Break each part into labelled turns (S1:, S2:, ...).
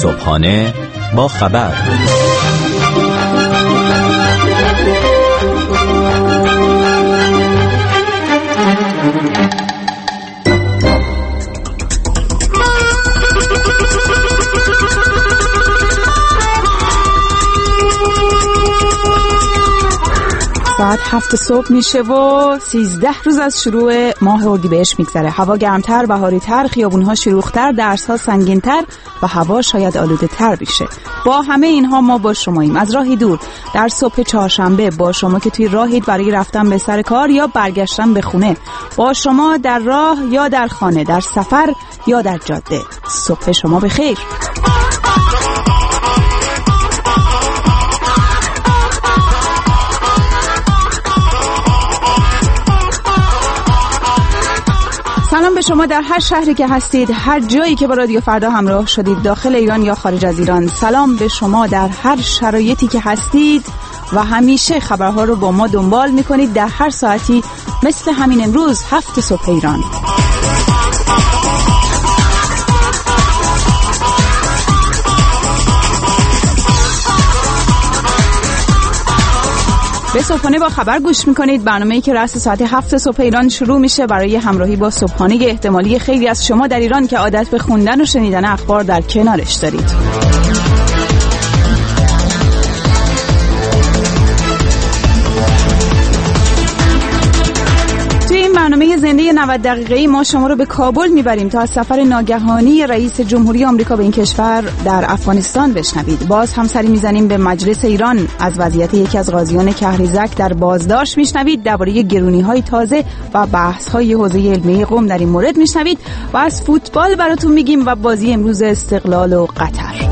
S1: صبحانه با خبر.
S2: ساعت 7 صبح میشه و 13 روز از شروع ماه اردیبهشت میگذره. هوا گرمتر، بهاری‌تر، خیابون‌ها شلوغ‌تر، درس‌ها سنگین‌تر و هوا شاید آلوده‌تر بشه. با همه اینها ما با شماییم از راهی دور در صبح چهارشنبه، با شما که توی راهید برای رفتن به سر کار یا برگشتن به خونه، با شما در راه یا در خانه، در سفر یا در جاده. صبح شما بخیر. سلام به شما در هر شهری که هستید، هر جایی که با رادیو فردا همراه شدید، داخل ایران یا خارج از ایران. سلام به شما در هر شرایطی که هستید و همیشه خبرها رو با ما دنبال میکنید در هر ساعتی، مثل همین امروز 7 صبح ایران. به صبحانه با خبر گوش میکنید، برنامه‌ای که رأس ساعت 7 صبح ایران شروع میشه برای همراهی با صبحانه احتمالی خیلی از شما در ایران که عادت به خوندن و شنیدن اخبار در کنارش دارید. برنامه زنده 90 دقیقه‌ای ما شما رو به کابل میبریم تا از سفر ناگهانی رئیس جمهوری آمریکا به این کشور در افغانستان بشنوید. باز هم سری میزنیم به مجلس ایران، از وضعیت یکی از قاضیان کهریزک در بازداشت میشنوید، درباره گرونی‌های تازه و بحث‌های حوزه علمی قم در این مورد میشنوید و از فوتبال براتون میگیم و بازی امروز استقلال و قطر.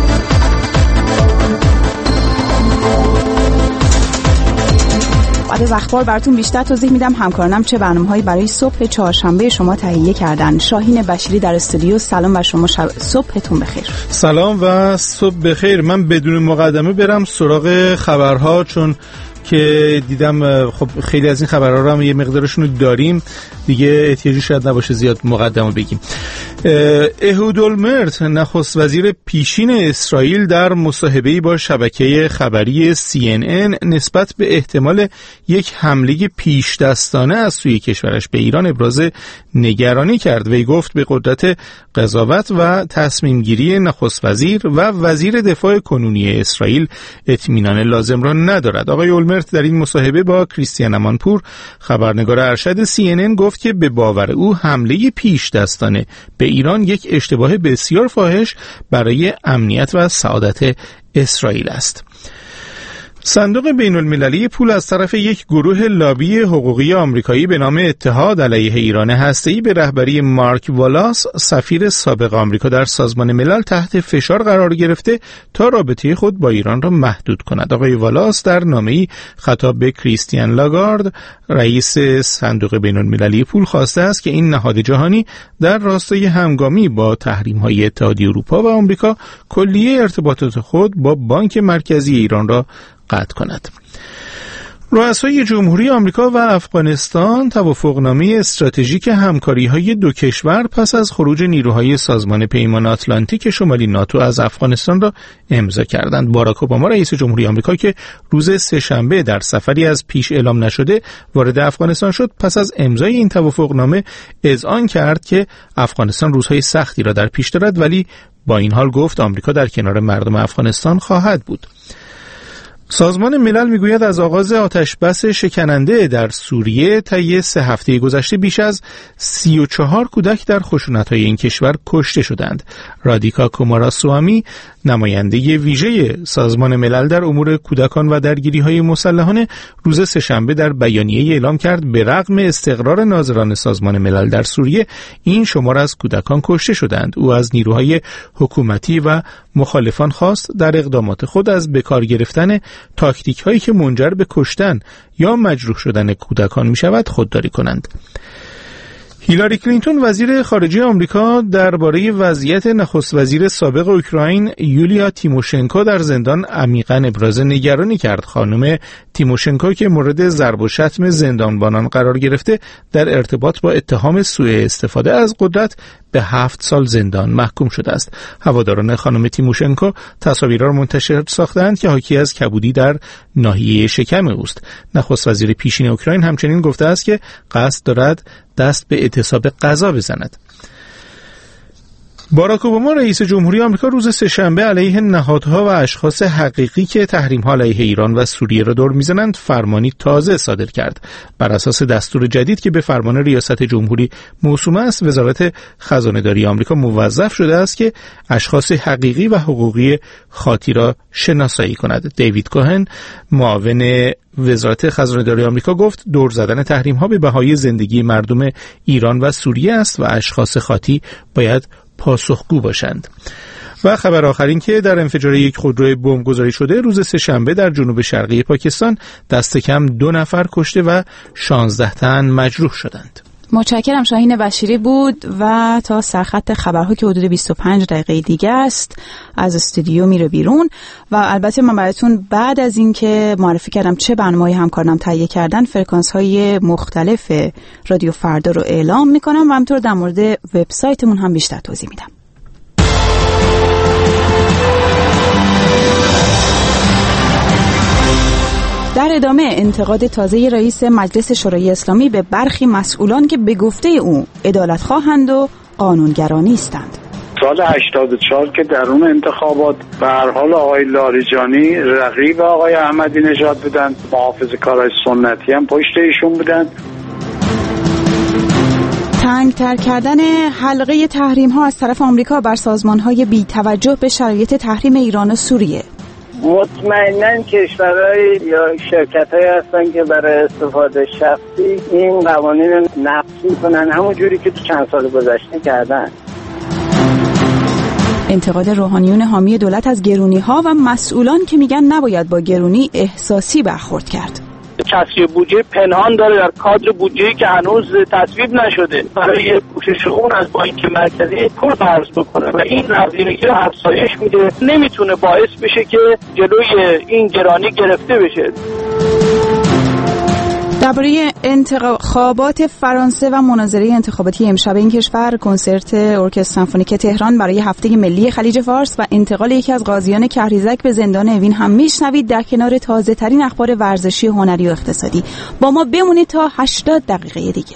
S2: بعد از اخبار براتون بیشتر توضیح میدم همکارانم چه برنامه‌هایی برای صبح چهارشنبه شما تهیه کردن. شاهین بشیری در استودیو، سلام و شما صبحتون بخیر.
S3: سلام و صبح بخیر. من بدون مقدمه برم سراغ خبرها، چون که دیدم خب خیلی از این خبرها رو هم یه مقدارشون رو داریم دیگه، احتیاجی شاید نباشه زیاد مقدمه بگیم. اهود اولمرت نخست وزیر پیشین اسرائیل در مصاحبه‌ای با شبکه خبری CNN نسبت به احتمال یک حمله پیش دستانه از سوی کشورش به ایران ابراز نگرانی کرد. وی گفت به قدرت قضاوت و تصمیم گیری نخست وزیر و وزیر دفاع کنونی اسرائیل اطمینان لازم را ندارد. آقای اولمرت در این مصاحبه با کریستیان امانپور، خبرنگار ارشد CNN، گفت که به باور او حمله پیش دستانه به ایران یک اشتباه بسیار فاحش برای امنیت و سعادت اسرائیل است. صندوق بین المللی پول از طرف یک گروه لابی حقوقی آمریکایی به نام اتحاد علیه ایران هسته‌ای به رهبری مارک والاس، سفیر سابق آمریکا در سازمان ملل، تحت فشار قرار گرفته تا رابطه خود با ایران را محدود کند. آقای والاس در نامه‌ای خطاب به کریستین لاگارد، رئیس صندوق بین المللی پول، خواسته است که این نهاد جهانی در راستای همگامی با تحریم‌های اتحادیه اروپا و آمریکا کلیه ارتباطات خود با بانک مرکزی ایران را قطع کند. رؤسای جمهوری آمریکا و افغانستان توافقنامه استراتژیک همکاری‌های دو کشور پس از خروج نیروهای سازمان پیمان آتلانتیک شمالی ناتو از افغانستان را امضا کردند. باراک اوباما رئیس جمهوری آمریکا که روز سه‌شنبه در سفری از پیش اعلام نشده وارد افغانستان شد، پس از امضای این توافقنامه اذعان کرد که افغانستان روزهای سختی را در پیش دارد، ولی با این حال گفت آمریکا در کنار مردم افغانستان خواهد بود. سازمان ملل میگوید از آغاز آتشبس شکننده در سوریه طی 3 هفته گذشته بیش از 34 کودک در خشونت‌های این کشور کشته شدند. رادیکا کوماراسوامی، نماینده ویژه سازمان ملل در امور کودکان و درگیری‌های مسلحانه، روز سه‌شنبه در بیانیه‌ای اعلام کرد به رغم استقرار ناظران سازمان ملل در سوریه، این شمار از کودکان کشته شدند. او از نیروهای حکومتی و مخالفان خواست در اقدامات خود از بکار گرفتن تاکتیک هایی که منجر به کشتن یا مجروح شدن کودکان می شود خودداری کنند. هیلاری کلینتون وزیر خارجه آمریکا درباره وضعیت نخست وزیر سابق اوکراین یولیا تیموشنکو در زندان عمیقاً ابراز نگرانی کرد. خانم تیموشنکو که مورد ضرب و شتم زندانبانان قرار گرفته در ارتباط با اتهام سوء استفاده از قدرت به 7 سال زندان محکوم شده است. هواداران خانم تیموشنکو تصاویرها را منتشر ساختند که حاکی از کبودی در ناحیه شکم اوست. نخست وزیر پیشین اوکراین همچنین گفته است که قصد دارد دست به اعتصاب غذا بزند. باراک اوباما رئیس جمهوری آمریکا روز سه‌شنبه علیه نهادها و اشخاص حقیقی که تحریم‌ها علیه ایران و سوریه را دور می‌زنند فرمانی تازه صادر کرد. بر اساس دستور جدید که به فرمان ریاست جمهوری موسوم است، وزارت خزانه‌داری آمریکا موظف شده است که اشخاص حقیقی و حقوقی خاطی را شناسایی کند. دیوید کوهن، معاون وزارت خزانه‌داری آمریکا، گفت دور زدن تحریم‌ها به بهای زندگی مردم ایران و سوریه است و اشخاص خاطی باید پاسخگو باشند. و خبر آخر این که در انفجار یک خودرو بمبگذاری شده روز سه‌شنبه در جنوب شرقی پاکستان دست کم 2 نفر کشته و 16 تن مجروح شدند.
S2: متشکرم. شاهین بشیری بود و تا سرخط خبرها که حدود 25 دقیقه دیگه است از استودیو میره بیرون و البته من براتون بعد از این که معرفی کردم چه برنامه‌ای همکارانم تهیه کردن فرکانس‌های مختلف رادیو فردا رو اعلام میکنم و همینطور در مورد وبسایتمون هم بیشتر توضیح میدم. در ادامه انتقاد تازه رئیس مجلس شورای اسلامی به برخی مسئولان که به گفته او عدالت‌خواهند و قانونگرا نیستند.
S4: سال 84 که در اون انتخابات به هر حال آقای لاریجانی رقیب آقای احمدی نژاد بودند، محافظه‌کارای سنتی هم پشت ایشون بودند.
S2: تنگ‌تر کردن حلقه تحریم‌ها از طرف آمریکا بر سازمان‌های بی‌توجه به شرایط تحریم ایران و سوریه.
S5: مطمئناً کشورهای یا شرکت‌هایی هستن که برای استفاده شخصی این قوانین نقض کنن، همون جوری که تو چند سال گذشته کردن.
S2: انتقاد روحانیون حامی دولت از گرونی‌ها و مسئولان که میگن نباید با گرونی احساسی برخورد کرد.
S6: کسری بودجه پنهان داره در کادر بودجه‌ای که هنوز تصویب نشده برای پوشش اون از بانک مرکزی پول قرض بکنه و این نقدینگی رو افزایش میده، نمیتونه باعث بشه که جلوی این گرانی گرفته بشه.
S2: درباره انتخابات فرانسه و مناظره انتخاباتی امشب این کشور، کنسرت ارکستر سمفونیک تهران برای هفته ملی خلیج فارس و انتقال یکی از قاضیان کهریزک به زندان اوین هم میشنوید در کنار تازه ترین اخبار ورزشی، هنری و اقتصادی. با ما بمونید تا 80 دقیقه دیگه.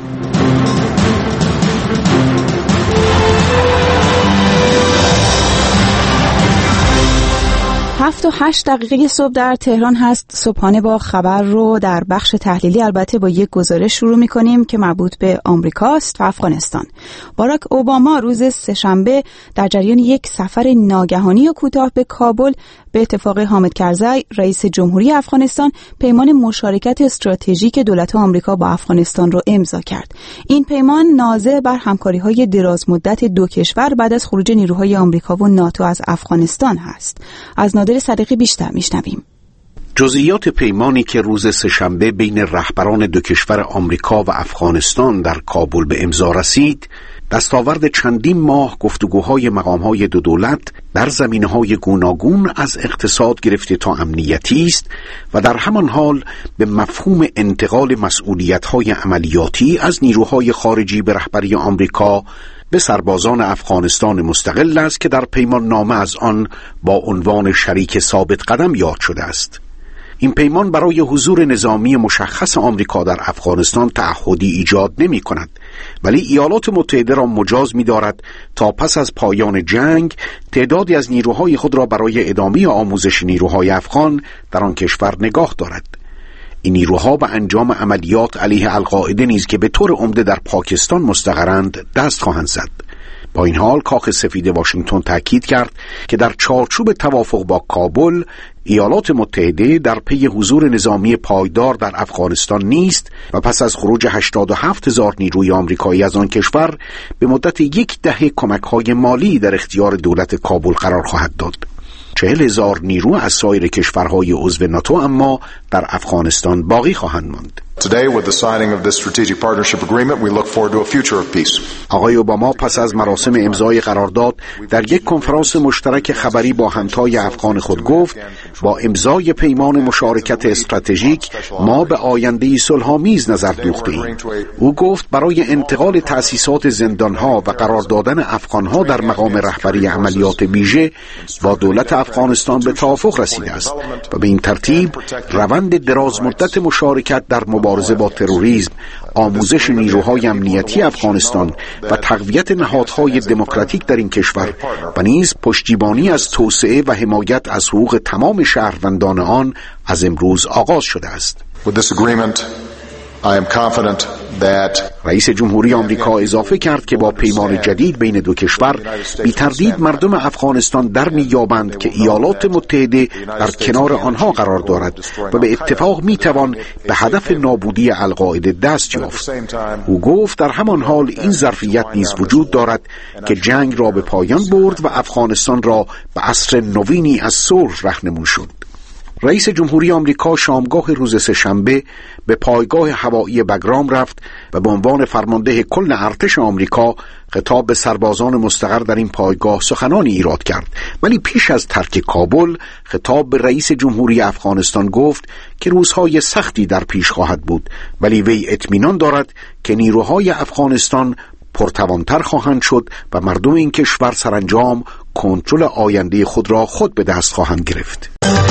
S2: 7 و 8 دقیقه صبح در تهران هست. صبحانه با خبر رو در بخش تحلیلی البته با یک گزارش شروع می‌کنیم که مربوط به آمریکاست و افغانستان. باراک اوباما روز سه‌شنبه در جریان یک سفر ناگهانی و کوتاه به کابل به اتفاق حامد کرزی رئیس جمهوری افغانستان پیمان مشارکت استراتژیک دولت آمریکا با افغانستان رو امضا کرد. این پیمان ناظر بر همکاری‌های درازمدت دو کشور بعد از خروج نیروهای آمریکا و ناتو از افغانستان هست. از نادر صدیقی بیشتر میشنویم.
S7: جزئیات پیمانی که روز سه‌شنبه بین رهبران دو کشور آمریکا و افغانستان در کابل به امضا رسید، دستاورد چندین ماه گفتگوهای مقام‌های دو دولت در زمینه‌های گوناگون از اقتصاد گرفته تا امنیتی است و در همان حال به مفهوم انتقال مسئولیت‌های عملیاتی از نیروهای خارجی به رهبری آمریکا به سربازان افغانستان مستقل است که در پیمان نامه از آن با عنوان شریک ثابت قدم یاد شده است. این پیمان برای حضور نظامی مشخص آمریکا در افغانستان تعهدی ایجاد نمی کند، ولی ایالات متحده را مجاز می دارد تا پس از پایان جنگ تعدادی از نیروهای خود را برای ادامه آموزش نیروهای افغان در آن کشور نگاه دارد. این نیروها به انجام عملیات علیه القاعده نیز که به طور عمده در پاکستان مستقرند دست خواهند زد. با این حال کاخ سفید واشنگتن تاکید کرد که در چارچوب توافق با کابل ایالات متحده در پی حضور نظامی پایدار در افغانستان نیست و پس از خروج 87,000 نیروی آمریکایی از آن کشور به مدت 1 دهه کمک‌های مالی در اختیار دولت کابل قرار خواهد داد. 40,000 نیرو از سایر کشورهای عضو ناتو اما در افغانستان باقی خواهند ماند.
S8: Today, with the signing of this strategic partnership agreement, we look forward to a future of peace.
S7: آقای اوباما پس از مراسم امضای قرارداد در یک کنفرانس مشترک خبری با همتای افغان خود گفت با امضای پیمان مشارکت استراتژیک ما به آینده صلح‌آمیز نظر دوخته‌ایم. او گفت برای انتقال تأسیسات زندان‌ها و قرار دادن افغان‌ها در مقام رهبری عملیات ویژه با دولت افغانستان به توافق رسیده است و به این ترتیب روند درازمدت مشارکت در مبارزه با تروریسم، آموزش نیروهای امنیتی افغانستان و تقویت نهادهای دموکراتیک در این کشور و نیز پشتیبانی از توسعه و حمایت از حقوق تمام شهروندان آن از امروز آغاز شده است.
S8: With this agreement, I am confident that
S7: رئیس جمهوری آمریکا اضافه کرد که با پیمان جدید بین دو کشور بی تردید مردم افغانستان در می‌یابند که ایالات متحده در کنار آنها قرار دارد و به اتفاق می‌توان به هدف نابودی القاعده دست یافت. او گفت در همان حال این ظرفیت نیز وجود دارد که جنگ را به پایان برد و افغانستان را به عصر نوینی از صلح راهنمون شد. رئیس جمهوری آمریکا شامگاه روز سه‌شنبه به پایگاه هوایی بگرام رفت و به عنوان فرمانده کل ارتش آمریکا خطاب به سربازان مستقر در این پایگاه سخنانی ایراد کرد، ولی پیش از ترک کابل خطاب به رئیس جمهوری افغانستان گفت که روزهای سختی در پیش خواهد بود، ولی وی اطمینان دارد که نیروهای افغانستان پرتوانتر خواهند شد و مردم این کشور سرانجام کنترل آینده خود را خود به دست خواهند گرفت.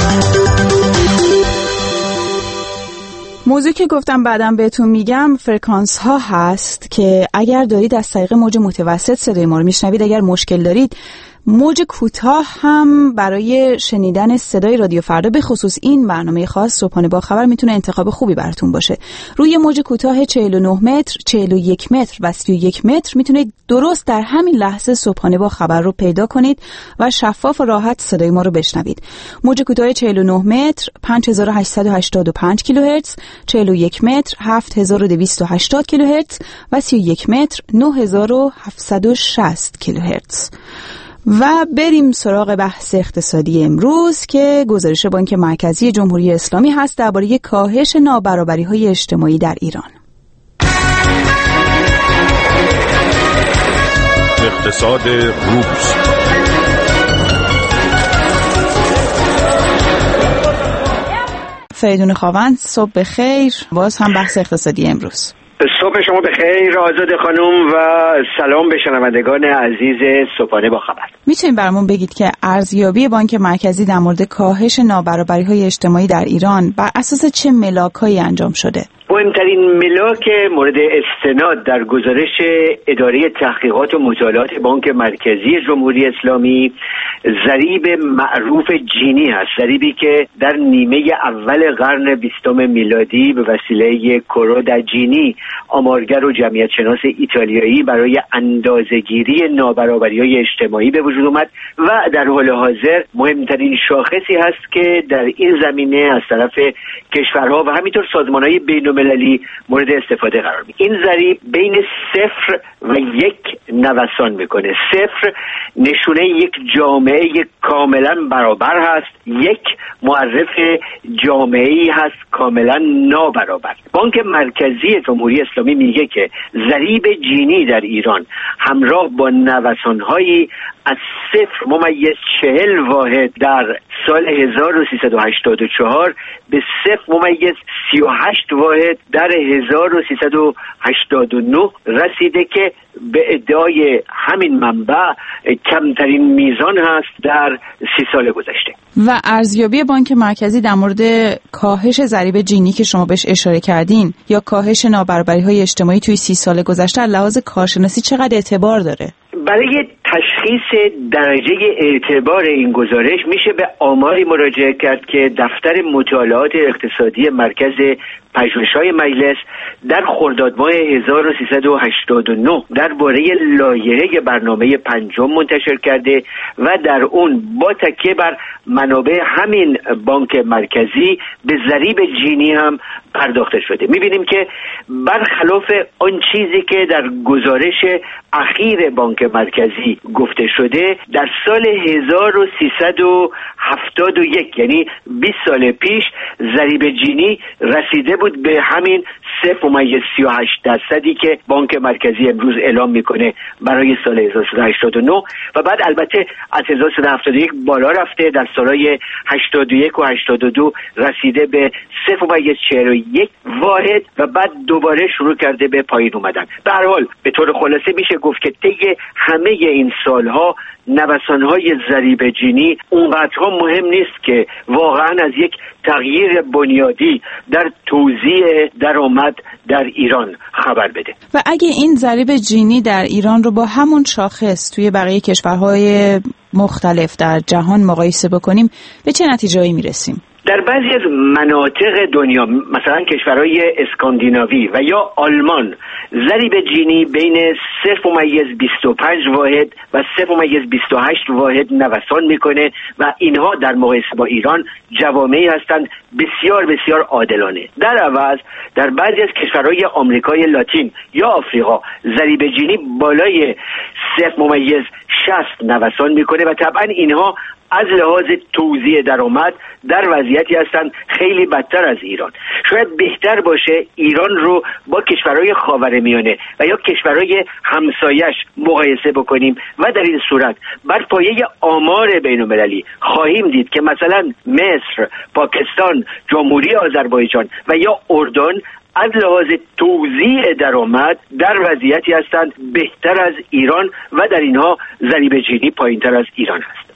S2: موضوعی که گفتم بعدم بهتون میگم فرکانس ها هست که اگر دارید از طریق موج متوسط صدای ما رو میشنوید، اگر مشکل دارید موج کوتاه هم برای شنیدن صدای رادیو فردا به خصوص این برنامه خاص صبحانه با خبر میتونه انتخاب خوبی براتون باشه. روی موج کوتاه 49 متر، 41 متر و 31 متر میتونید درست در همین لحظه صبحانه با خبر رو پیدا کنید و شفاف و راحت صدای ما رو بشنوید. موج کوتاه 49 متر 5885 کیلوهرتز، 41 متر 7280 کیلوهرتز و 31 متر 9760 کیلوهرتز. و بریم سراغ بحث اقتصادی امروز که گزارش بانک مرکزی جمهوری اسلامی هست درباره کاهش نابرابری‌های اجتماعی در ایران.
S9: اقتصاد روز.
S2: فریدون خاوند، صبح بخیر. باز هم بحث اقتصادی امروز.
S10: صبح شما بخیر آزاده خانم و سلام به شنوندگان عزیز صبحانه با خبر.
S2: میتونید برامون بگید که ارزیابی بانک مرکزی در مورد کاهش نابرابری‌های اجتماعی در ایران بر اساس چه ملاکایی انجام شده؟
S10: مهمترین ملاک مورد استناد در گزارش اداره تحقیقات و مطالعات بانک مرکزی جمهوری اسلامی ضریب معروف جینی است، ضریبی که در نیمه اول قرن 20 میلادی به وسیله کورو دا جینی آمارگر و جمعیت شناس ایتالیایی برای اندازه‌گیری نابرابری‌های اجتماعی به وجود آمد و در حال حاضر مهمترین شاخصی هست که در این زمینه از طرف کشورها و همینطور سازمان‌های بین‌المللی مورد استفاده قرار می‌گیرد. این ضریب بین 0 و 1 نوسان میکنه. 0 نشونه یک جامعه کاملا برابر هست، 1 معرف جامعه‌ای هست کاملا نابرابر. بانک مرکزی جمهوری اسلامی میگه که ضریب جینی در ایران همراه با نوسان‌هایی از 0.40 واحد در سال 1384 به 0.38 واحد در 1389 رسیده که به ادعای همین منبع کمترین میزان هست در 30 سال گذشته.
S2: و ارزیابی بانک مرکزی در مورد کاهش ضریب جینی که شما بهش اشاره کردین یا کاهش نابرابری‌های اجتماعی توی 30 سال گذشته از لحاظ کارشناسی چقدر اعتبار داره؟
S10: برای تشخیص درجه اعتبار این گزارش میشه به آماری مراجعه کرد که دفتر مطالعات اقتصادی مرکز پژوهش‌های مجلس در خرداد ماه 1389 درباره لایحه برنامه پنجم منتشر کرده و در اون با تکیه بر منابع همین بانک مرکزی به ضریب جینی هم پرداخته شده. می‌بینیم که برخلاف آن چیزی که در گزارش اخیر بانک مرکزی گفته شده، در سال 1371 یعنی 20 سال پیش ضریب جینی رسیده بود به همین 3.38% که بانک مرکزی امروز اعلام میکنه برای سال 1389 و بعد البته از 1371 بالا رفته، در سالهای 81 و 82 رسیده به 3.41 واحد و بعد دوباره شروع کرده به پایین اومدن. به هر حال به طور خلاصه میشه گفت که طی همه این سالها نوسان‌های ضریب جینی اونقدرها مهم نیست که واقعا از یک تغییر بنیادی در توزیع درآمد در ایران خبر بده.
S2: و اگه این ضریب جینی در ایران رو با همون شاخص توی بقیه کشورهای مختلف در جهان مقایسه بکنیم به چه نتیجه‌ای میرسیم؟
S10: در بعضی از مناطق دنیا مثلا کشورهای اسکاندیناوی و یا آلمان ضریب جینی بین 0.25 واحد و 0.28 واحد نوسان میکنه و اینها در مقایسه با ایران جوامعی هستند بسیار بسیار عادلانه. در عوض در بعضی از کشورهای آمریکای لاتین یا آفریقا ضریب جینی بالای 0.60 نوسان میکنه و طبعا اینها از لحاظ توزیع درآمد در وضعیتی هستند خیلی بدتر از ایران. شاید بهتر باشه ایران رو با کشورهای خاورمیانه و یا کشورهای همسایش مقایسه بکنیم و در این صورت بر پایه آمار بین‌المللی خواهیم دید که مثلا مصر، پاکستان، جمهوری آذربایجان و یا اردن از لحاظ توزیع درآمد در وضعیتی هستند بهتر از ایران و در اینها ضریب جینی پایین‌تر از ایران است.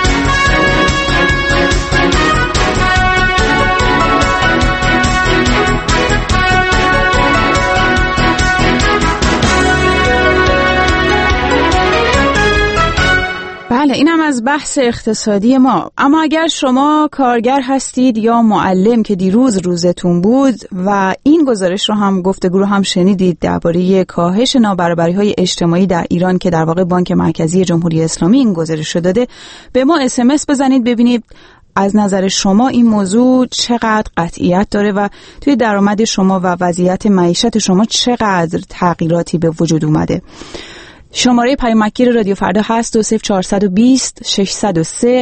S2: بله، این هم از بحث اقتصادی ما. اما اگر شما کارگر هستید یا معلم که دیروز روزتون بود و این گزارش رو هم گفتگو رو هم شنیدید درباره کاهش نابرابری‌های اجتماعی در ایران که در واقع بانک مرکزی جمهوری اسلامی این گزارش رو داده، به ما SMS بزنید ببینید از نظر شما این موضوع چقدر قطعیت داره و توی درآمد شما و وضعیت معیشت شما چقدر تغییراتی به وجود اومده. شماره پیامگیر رادیو فردا هست 20420 603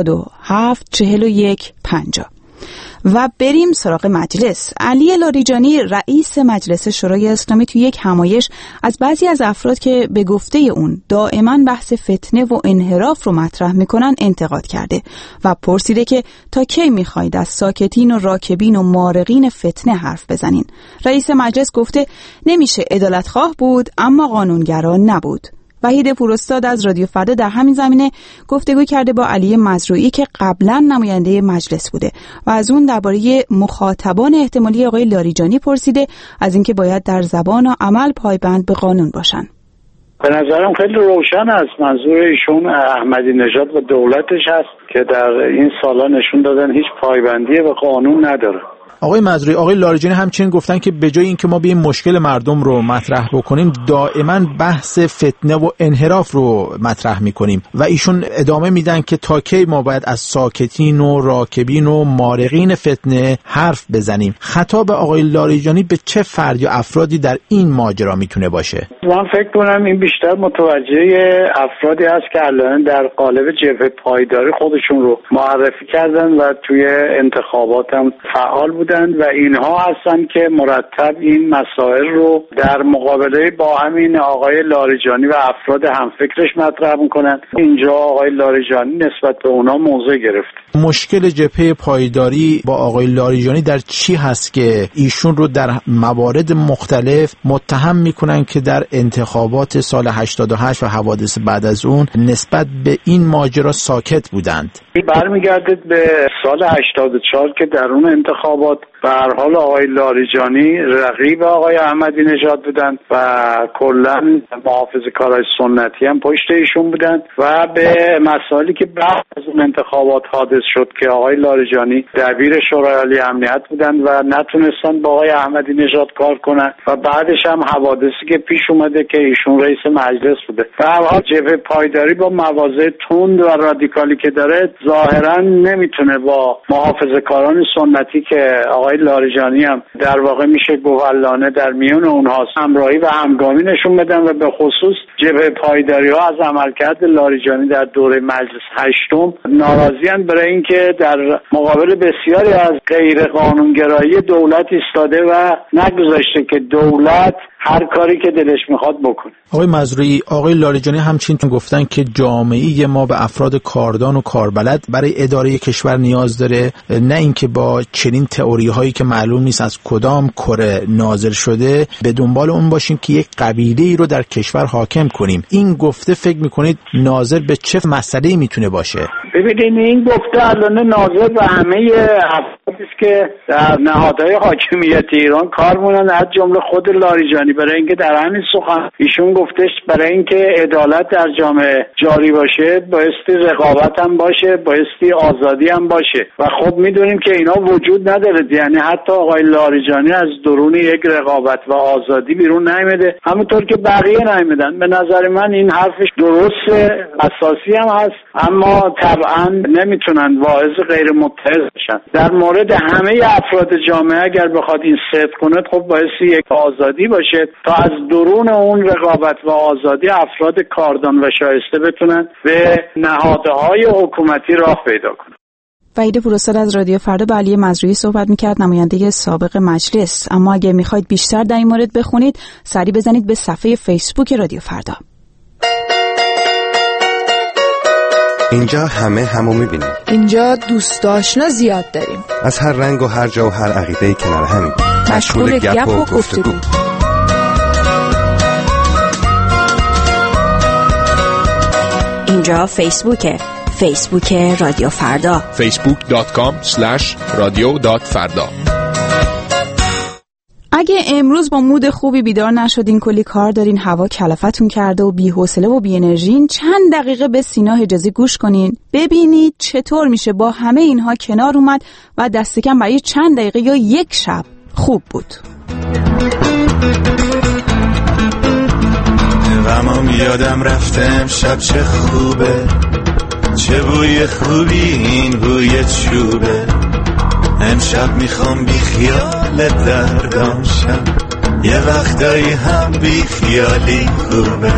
S2: 87 41 50. و بریم سراغ مجلس. علی لاریجانی رئیس مجلس شورای اسلامی توی یک همایش از بعضی از افراد که به گفته اون دائما بحث فتنه و انحراف رو مطرح میکنن انتقاد کرده و پرسیده که تا کی میخواید از ساکتین و راکبین و مارقین فتنه حرف بزنین. رئیس مجلس گفته نمیشه عدالتخواه بود اما قانونگرا نبود. وحید پوراستاد از رادیو فردا در همین زمینه گفتگو کرده با علی مزروعی که قبلا نماینده مجلس بوده و از اون درباره مخاطبان احتمالی آقای لاریجانی پرسیده از اینکه باید در زبان و عمل پایبند به قانون باشن.
S4: به نظرم خیلی روشن است منظور ایشون احمدی نژاد و دولتش هست که در این سالا نشون دادن هیچ پایبندی به قانون نداره.
S3: آقای مزروعی، آقای لاریجانی همچنین گفتن که به جای اینکه ما بیایم مشکل مردم رو مطرح بکنیم دائما بحث فتنه و انحراف رو مطرح میکنیم و ایشون ادامه میدن که تا کی ما باید از ساکتین و راکبین و مارقین فتنه حرف بزنیم. خطاب آقای لاریجانی به چه فرد یا افرادی در این ماجرا میتونه باشه؟
S4: من فکر کنم این بیشتر متوجه افرادی هست که الان در قالب جبهه پایداری خودشون رو معرفی کردن و توی انتخابات هم فعال بودن و اینها هستن که مرتب این مسائل رو در مقابله با همین آقای لاریجانی و افراد همفکرش مطرح میکنن. اینجا آقای لاریجانی نسبت به اونا موضع گرفت.
S3: مشکل جبهه پایداری با آقای لاریجانی در چی هست که ایشون رو در موارد مختلف متهم میکنن که در انتخابات سال 88 و حوادث بعد از اون نسبت به این ماجرا ساکت بودند؟
S4: برمیگرده به سال 84 که در اون انتخابات به هر حال آقای لاریجانی رقیب آقای احمدی نژاد بودند و کلا محافظه‌کارای سنتی هم پشت ایشون بودند و به مسائلی که بعد از اون انتخابات حادث شد که آقای لاریجانی دبیر شورای عالی امنیت بودند و نتونستن با آقای احمدی نژاد کار کنن و بعدش هم حوادثی که پیش اومده که ایشون رئیس مجلس بوده. به هر حال جبهه پایداری با مواضع تند و رادیکالی که داره ظاهرا نمیتونه با محافظه‌کاران سنتی که آقای آقای لاریجانی هم در واقع میشه گوهلانه در میون اونها همراهی و همگامی نشون بدن و به خصوص جبهه پایداری ها از عملکرد لاریجانی در دوره مجلس هشتم ناراضی‌اند، برای اینکه در مقابل بسیاری از غیر قانونگرایی دولت ایستاده و نگذاشته که دولت هر کاری که دلش میخواد بکنه.
S11: آقای مزروعی، آقای لاریجانی همچنین گفتن که جامعه ما به افراد کاردان و کاربلد برای اداره کشور نیاز داره، نه اینکه با چنین تئوری هایی که معلوم نیست از کدام کره نازل شده به دنبال اون باشیم که یک قبیله ای رو در کشور حاکم کنیم. این گفته فکر میکنید ناظر به چه مسئله‌ای میتونه باشه؟
S4: ببینید این گفته الان ناظر به همه افرادی است که در نهادهای حاکمیت ایران کار مونن، از جمله خود لاریجانی، برای اینکه در همین سخن ایشون گفتش برای اینکه عدالت در جامعه جاری باشه بایستی رقابت هم باشه، بایستی آزادی هم باشه و خب میدونیم که اینا وجود نداره. یعنی حتی آقای لاریجانی از درون یک رقابت و آزادی بیرون نیامده، همونطور که بقیه نیامدن. به نظر من این حرفش درسته، اساسی هم هست، اما طبعا نمیتونن واعظ غیر متعظ بشن. در مورد همه افراد جامعه اگر بخواد این صدق کنه خب بایستی یک آزادی باشه تا از درون اون رقابت و آزادی افراد کاردان و شایسته بتونن به نهادهای حکومتی راه پیدا کنن.
S2: وحید پورسل از رادیو فردا با علی مزروعی صحبت میکرد، نماینده سابق مجلس. اما اگه میخواید بیشتر در این مورد بخونید سری بزنید به صفحه فیسبوک رادیو فردا.
S12: اینجا همو میبینیم.
S13: اینجا دوست آشنا زیاد داریم.
S12: از هر رنگ و هر جا و هر عقیده‌ای کنار همیم.
S13: مشغول گپ و گفتگو.
S14: اینجا فیسبوک رادیو فردا.
S9: facebook.com/radio.farda.
S2: اگه امروز با مود خوبی بیدار نشدین، کلی کار دارین، هوا کلفتون کرده و بی‌حوصله و بی انرژین، چند دقیقه به سینا حجازی گوش کنین، ببینید چطور میشه با همه اینها کنار اومد و دست کم برای چند دقیقه یا یک شب خوب بود.
S15: غمام یادم رفتم شب چه خوبه، چه بوی خوبی این بوی چوبه. امشب میخوام بی خیال دردام شم، یه وقتایی هم بی خیالی خوبه.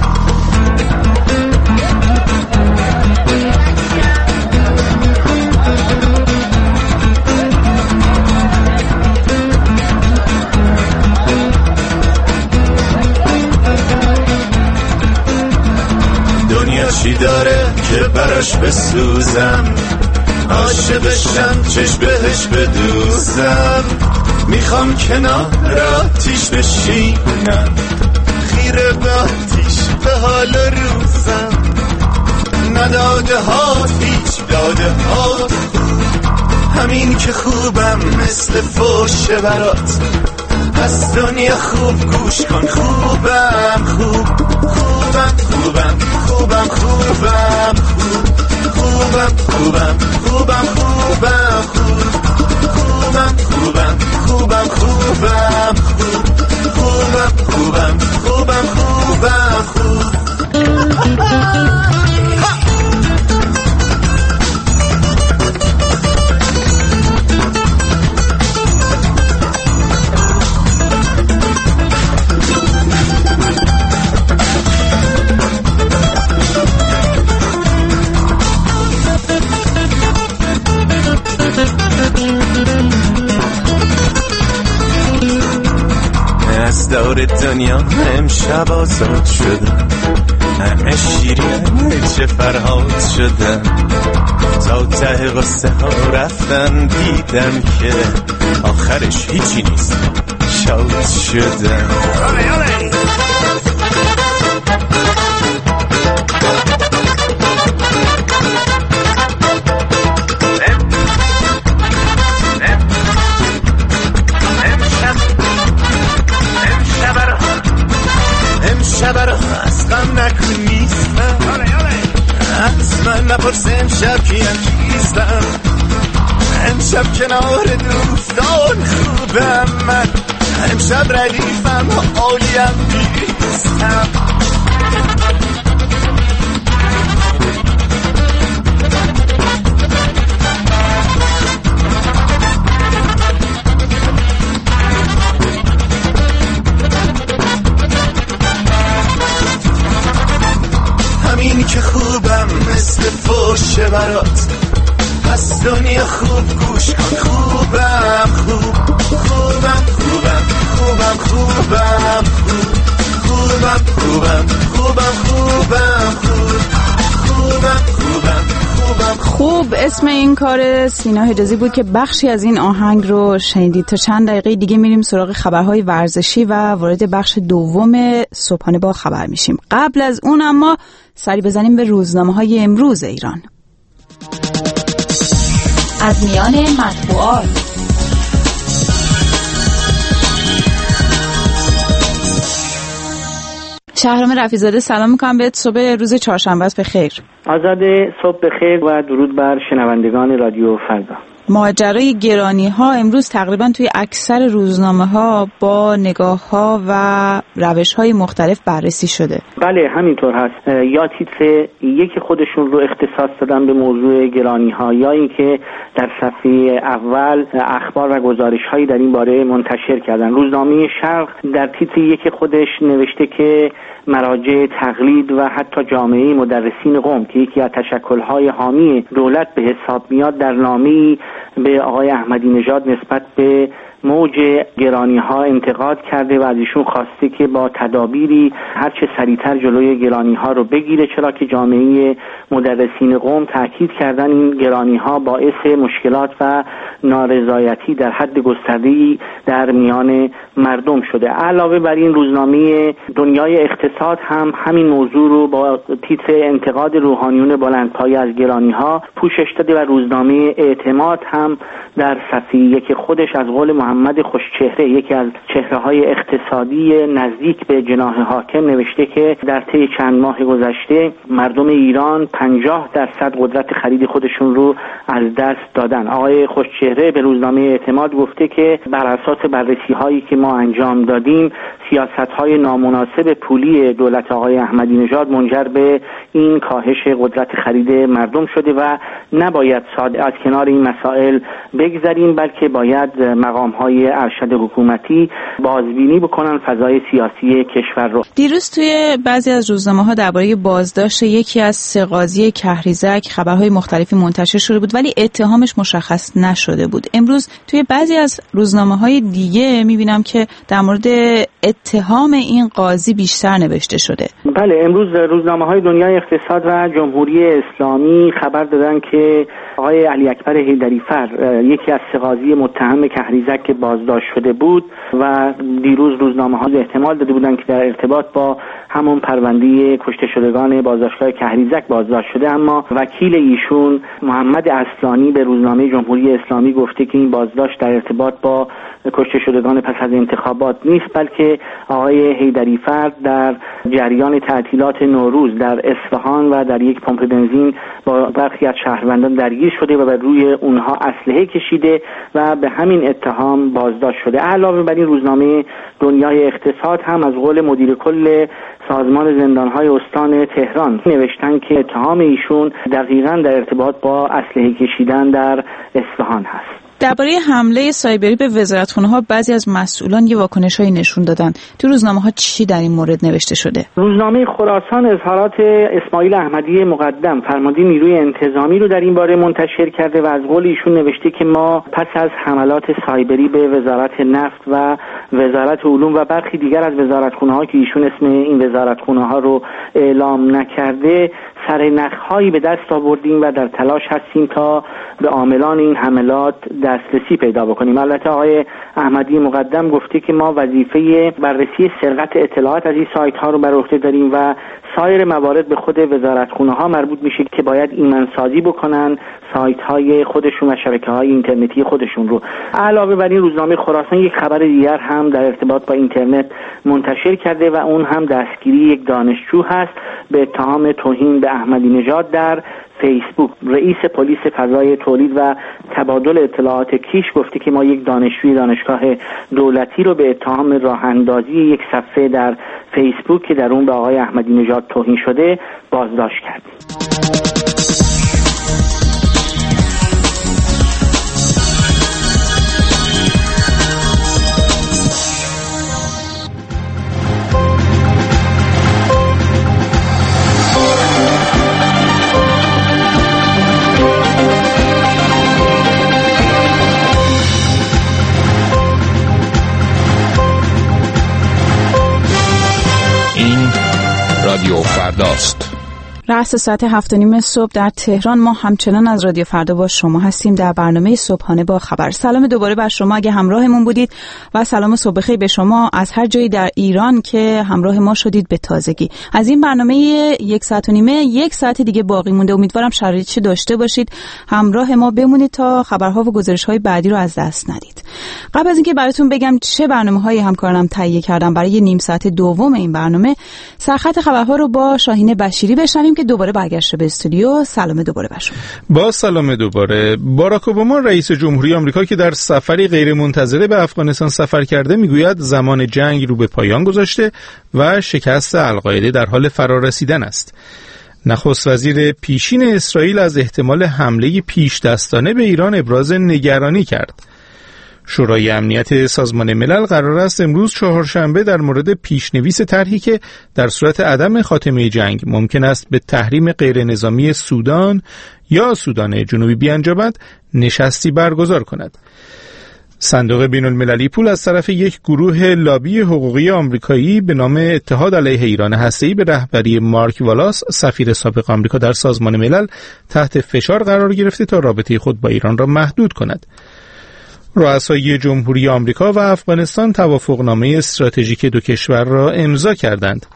S15: دنیا چی داره که براش بسوزم، عاشقشم چشم بهش بدوزم. میخوام کنار آتیش بشینم، خیره به آتیش به حال روزم. نداده ها هیچ داده ها، همین که خوبم مثل فوش برات. از دنیا خوب گوش کن، خوبم خوب خوبم خوبم خوبم خوبم خوبم خوبم خوبم خوبم خوبم خوبم خوبم خوبم خوبم خوبم خوبم خوب. از دور دنیا امشب آزاد شدم، همه شیرین چه فرهاد شدم. تا ته قصه ها رفتن دیدم که آخرش هیچی نیست، شاد شدم. امشب رو از غم نکن نیستم، از من نپرس امشب کیم کیستم. امشب کنار دوستان خوبم من، امشب ردیفم و عالیم نیستم. میشه برات، پس دنیا خوب گوش کن. خوبم خوب، خوبم خوبم، خوبم خوبم خوب، خوبم خوبم، خوبم خوبم خوب، خوبم خوبم خوبم.
S2: خوب اسم این کار سینا حجازی بود که بخشی از این آهنگ رو شنیدید. تا چند دقیقه دیگه میریم سراغ خبرهای ورزشی و وارد بخش دوم صبحانه با خبر میشیم. قبل از اون اما سری بزنیم به روزنامه‌های امروز ایران.
S14: از میان مطبوعات
S2: شهرام رفیع‌زاده سلام میکنم بهت. صبح روز چهارشنبه است، بخیر.
S16: آزاده، صبح بخیر و درود بر شنوندگان رادیو فردا.
S2: ماجرای گرانی ها امروز تقریبا توی اکثر روزنامه ها با نگاه ها و روش های مختلف بررسی شده.
S16: بله همینطور هست. یا تیتر یکی خودشون رو اختصاص دادن به موضوع گرانی ها، یا اینکه در صفحه اول اخبار و گزارش هایی در این باره منتشر کردن. روزنامه شرق در تیتر یکی خودش نوشته که مراجع تقلید و حتی جامعه مدرسین قم که یکی از تشکل‌های حامی دولت به حساب میاد، در نامه‌ای به آقای احمدی نژاد نسبت به موج گرانی‌ها انتقاد کرده و از ایشون خواسته که با تدابیری هرچه سریعتر جلوی گرانی‌ها رو بگیره، چرا که جامعه مدرسین قم تاکید کردن این گرانی‌ها باعث مشکلات و نارضایتی در حد گسترده‌ای در میان مردم شده. علاوه بر این روزنامه دنیای اقتصاد هم همین موضوع رو با تیتر انتقاد روحانیون بلندپایه از گرانی‌ها پوشش داده و روزنامه اعتماد هم در صفحه یک خودش از قول محمد خوشچهره، یکی از چهره‌های اقتصادی نزدیک به جناح حاکم، نوشته که در طی چند ماه گذشته مردم ایران 50% قدرت خرید خودشون رو از دست دادن. آقای خوشچهره به روزنامه اعتماد گفته که بر اساس بررسی‌هایی که ما انجام دادیم، سیاست‌های نامناسب پولی دولت آقای احمدی نژاد منجر به این کاهش قدرت خرید مردم شده و نباید ساده از کنار این مسائل بگذریم، بلکه باید مقام‌های ارشد حکومتی بازبینی بکنن فضای سیاسی کشور رو.
S2: دیروز توی بعضی از روزنامه‌ها درباره بازداشت یکی از سه قاضی کهریزک خبرهای مختلفی منتشر شده بود، ولی اتهامش مشخص نشده بود. امروز توی بعضی از روزنامه‌های دیگه می‌بینم که در مورد اتهام این قاضی بیشتر نوشته شده.
S16: بله، امروز روزنامه‌های دنیای اقتصاد و جمهوری اسلامی خبر دادن که آقای علی اکبر حیدری‌فر، یکی از سه قاضی متهم کهریزک که بازداشت شده بود و دیروز روزنامه‌ها احتمال داده بودند که در ارتباط با همون پرونده کشته شدگان بازداشتگاه کهریزک بازداشت شده، اما وکیل ایشون محمد اصلانی به روزنامه جمهوری اسلامی گفته که این بازداشت در ارتباط با کشته شدگان پس از انتخابات نیست، بلکه آقای حیدری‌فر در جریان تعطیلات نوروز در اصفهان و در یک پمپ بنزین با برخی از شهروندان درگیر شده و بر روی اونها اسلحه کشیده و به همین اتهام بازداشت شده. علاوه بر این روزنامه دنیای اقتصاد هم از قول مدیر کل سازمان زندان‌های استان تهران نوشتن که اتهام ایشون دقیقاً در ارتباط با اسلحه کشیدن در اصفهان هست.
S2: درباره حمله سایبری به وزارتخونه‌ها بعضی از مسئولان یه واکنش‌هایی نشون دادن. تو روزنامه‌ها چی در این مورد نوشته شده؟
S16: روزنامه خراسان اظهارات اسماعیل احمدی مقدم فرمانده نیروی انتظامی رو در این باره منتشر کرده و از قول ایشون نوشته که ما پس از حملات سایبری به وزارت نفت و وزارت علوم و برخی دیگر از وزارتخونه‌ها که ایشون اسم این وزارتخونه‌ها رو اعلام نکرده، سرنخ‌هایی به دست آوردیم و در تلاش هستیم تا به عاملان این حملات دسترسی پیدا بکنیم. البته آقای احمدی مقدم گفته که ما وظیفه بررسی سرقت اطلاعات از این سایت‌ها رو بر عهده داریم و سایر موارد به خود وزارتخونه‌ها مربوط میشه که باید ایمن‌سازی بکنن سایت‌های خودشون و شبکه‌های اینترنتی خودشون رو. علاوه بر این روزنامه خراسان یک خبر دیگر هم در ارتباط با اینترنت منتشر کرده و اون هم دستگیری یک دانشجو هست به اتهام توهین به احمدی نژاد در فیسبوک. رئیس پلیس فضای تولید و تبادل اطلاعات کیش گفته که ما یک دانشجوی دانشگاه دولتی رو به اتهام راه اندازی یک صفحه در فیسبوک که در اون به آقای احمدی نژاد توهین شده بازداشت کردیم.
S9: رادیو فرداست.
S2: رأس ساعت 7:30 صبح در تهران ما همچنان از رادیو فردا با شما هستیم در برنامه صبحانه با خبر. سلام دوباره بر شما اگه همراهمون بودید و سلام صبح بخیر به شما از هر جایی در ایران که همراه ما شدید به تازگی. از این برنامه 1 ساعت و نیمه 1 ساعت دیگه باقی مونده. امیدوارم شرایطی داشته باشید همراه ما بمونید تا خبرها و گزارش‌های بعدی رو از دست ندید. قبل از اینکه براتون بگم چه برنامه‌هایی همکارانم تهیه کردم برای نیم ساعت دوم این برنامه، سرخط خبرها رو با شاهین بشیری بشنویم که دوباره برگشته به استودیو. سلام دوباره بر شما.
S3: با سلام دوباره. باراک اوباما رئیس جمهوری آمریکا که در سفری غیرمنتظره به افغانستان سفر کرده میگوید زمان جنگ رو به پایان گذاشته و شکست القاعده در حال فرارسیدن است. نخست وزیر پیشین اسرائیل از احتمال حمله پیش دستانه به ایران ابراز نگرانی کرد. شورای امنیت سازمان ملل قرار است امروز چهارشنبه در مورد پیشنویس طرحی که در صورت عدم خاتمه جنگ ممکن است به تحریم غیر نظامی سودان یا سودان جنوبی بیانجامد نشستی برگزار کند. صندوق بین المللی پول از طرف یک گروه لابی حقوقی آمریکایی به نام اتحاد علیه ایران هسته‌ای به رهبری مارک والاس سفیر سابق آمریکا در سازمان ملل تحت فشار قرار گرفته تا رابطه خود با ایران را محدود کند. رؤسای جمهوری آمریکا و افغانستان توافقنامه استراتژیک دو کشور را امضا کردند.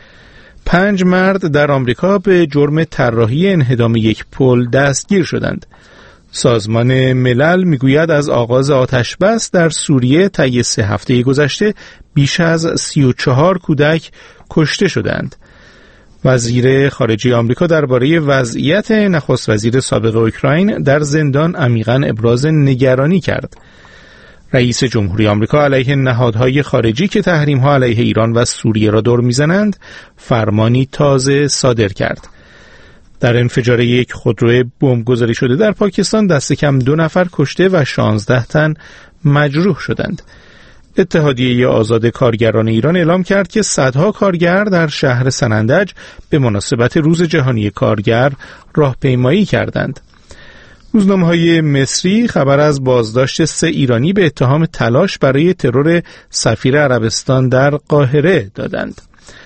S3: 5 مرد در آمریکا به جرم طراحی انهدام یک پل دستگیر شدند. سازمان ملل میگوید از آغاز آتش‌بس در سوریه طی 3 هفته گذشته بیش از 34 کودک کشته شدند. وزیر خارجه آمریکا درباره وضعیت نخست وزیر سابق اوکراین در زندان عمیقاً ابراز نگرانی کرد. رئیس جمهوری آمریکا علیه نهادهای خارجی که تحریم‌ها علیه ایران و سوریه را دور می‌زنند فرمانی تازه صادر کرد. در انفجار یک خودرو بمبگذاری شده در پاکستان دست کم 2 نفر کشته و 16 تن مجروح شدند. اتحادیه آزاد کارگران ایران اعلام کرد که صدها کارگر در شهر سنندج به مناسبت روز جهانی کارگر راهپیمایی کردند. روزنامه‌های مصری خبر از بازداشت 3 ایرانی به اتهام تلاش برای ترور سفیر عربستان در قاهره دادند.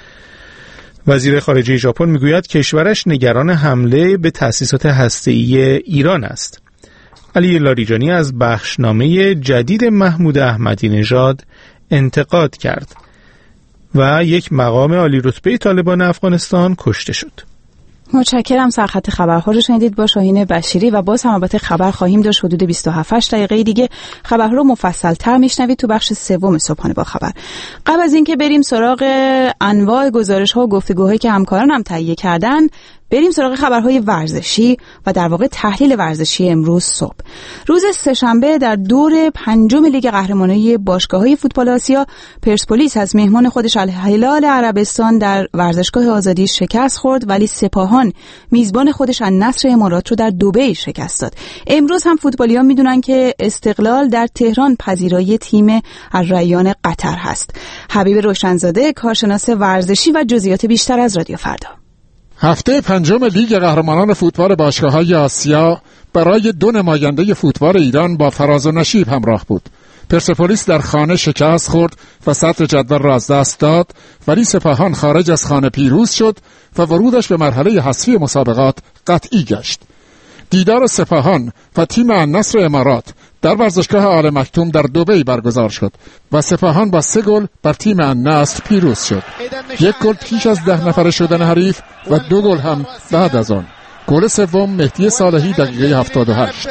S3: وزیر خارجه ژاپن میگوید کشورش نگران حمله به تأسیسات هسته‌ای ایران است. علی لاریجانی از بخشنامه جدید محمود احمدی نژاد انتقاد کرد و یک مقام عالی رتبه طالبان افغانستان کشته شد.
S2: متشکرم. سرخط خبرها رو شنیدید با شاهین بشیری و باز هم البته خبر خواهیم داشت. حدود 27 دقیقه دیگه خبرها رو مفصل‌تر میشنوید تو بخش سوم صبحانه با خبر. قبل از اینکه بریم سراغ انواع گزارش‌ها و گفتگوهایی که همکارانم تهیه کردن، بریم سراغ خبرهای ورزشی و در واقع تحلیل ورزشی امروز صبح. روز سه‌شنبه در دور 5 لیگ قهرمانان باشگاه‌های فوتبال آسیا، پرسپولیس از مهمان خودش الهلال عربستان در ورزشگاه آزادی شکست خورد، ولی سپاهان میزبان خودش النصر امارات رو در دبی شکست داد. امروز هم فوتبالیان میدونن که استقلال در تهران پذیرای تیم الریان قطر هست. حبیب روشنزاده، کارشناس ورزشی و جزئیات بیشتر از رادیو فردا.
S17: هفته 5 لیگ قهرمانان فوتبال باشگاه‌های آسیا برای 2 نماینده فوتبال ایران با فراز و نشیب همراه بود. پرسپولیس در خانه شکست خورد و صدر جدول را از دست داد، ولی سپاهان خارج از خانه پیروز شد و ورودش به مرحله حذفی مسابقات قطعی گشت. دیدار سپاهان و تیم النصر امارات در ورزشگاه آل مکتوم در دبی برگزار شد و سپاهان با 3 گل بر تیم النصر پیروز شد. 1 گل پیش از 10 نفره شدن حریف و 2 گل هم بعد از آن. گل سوم مهدی صالحی دقیقه 78.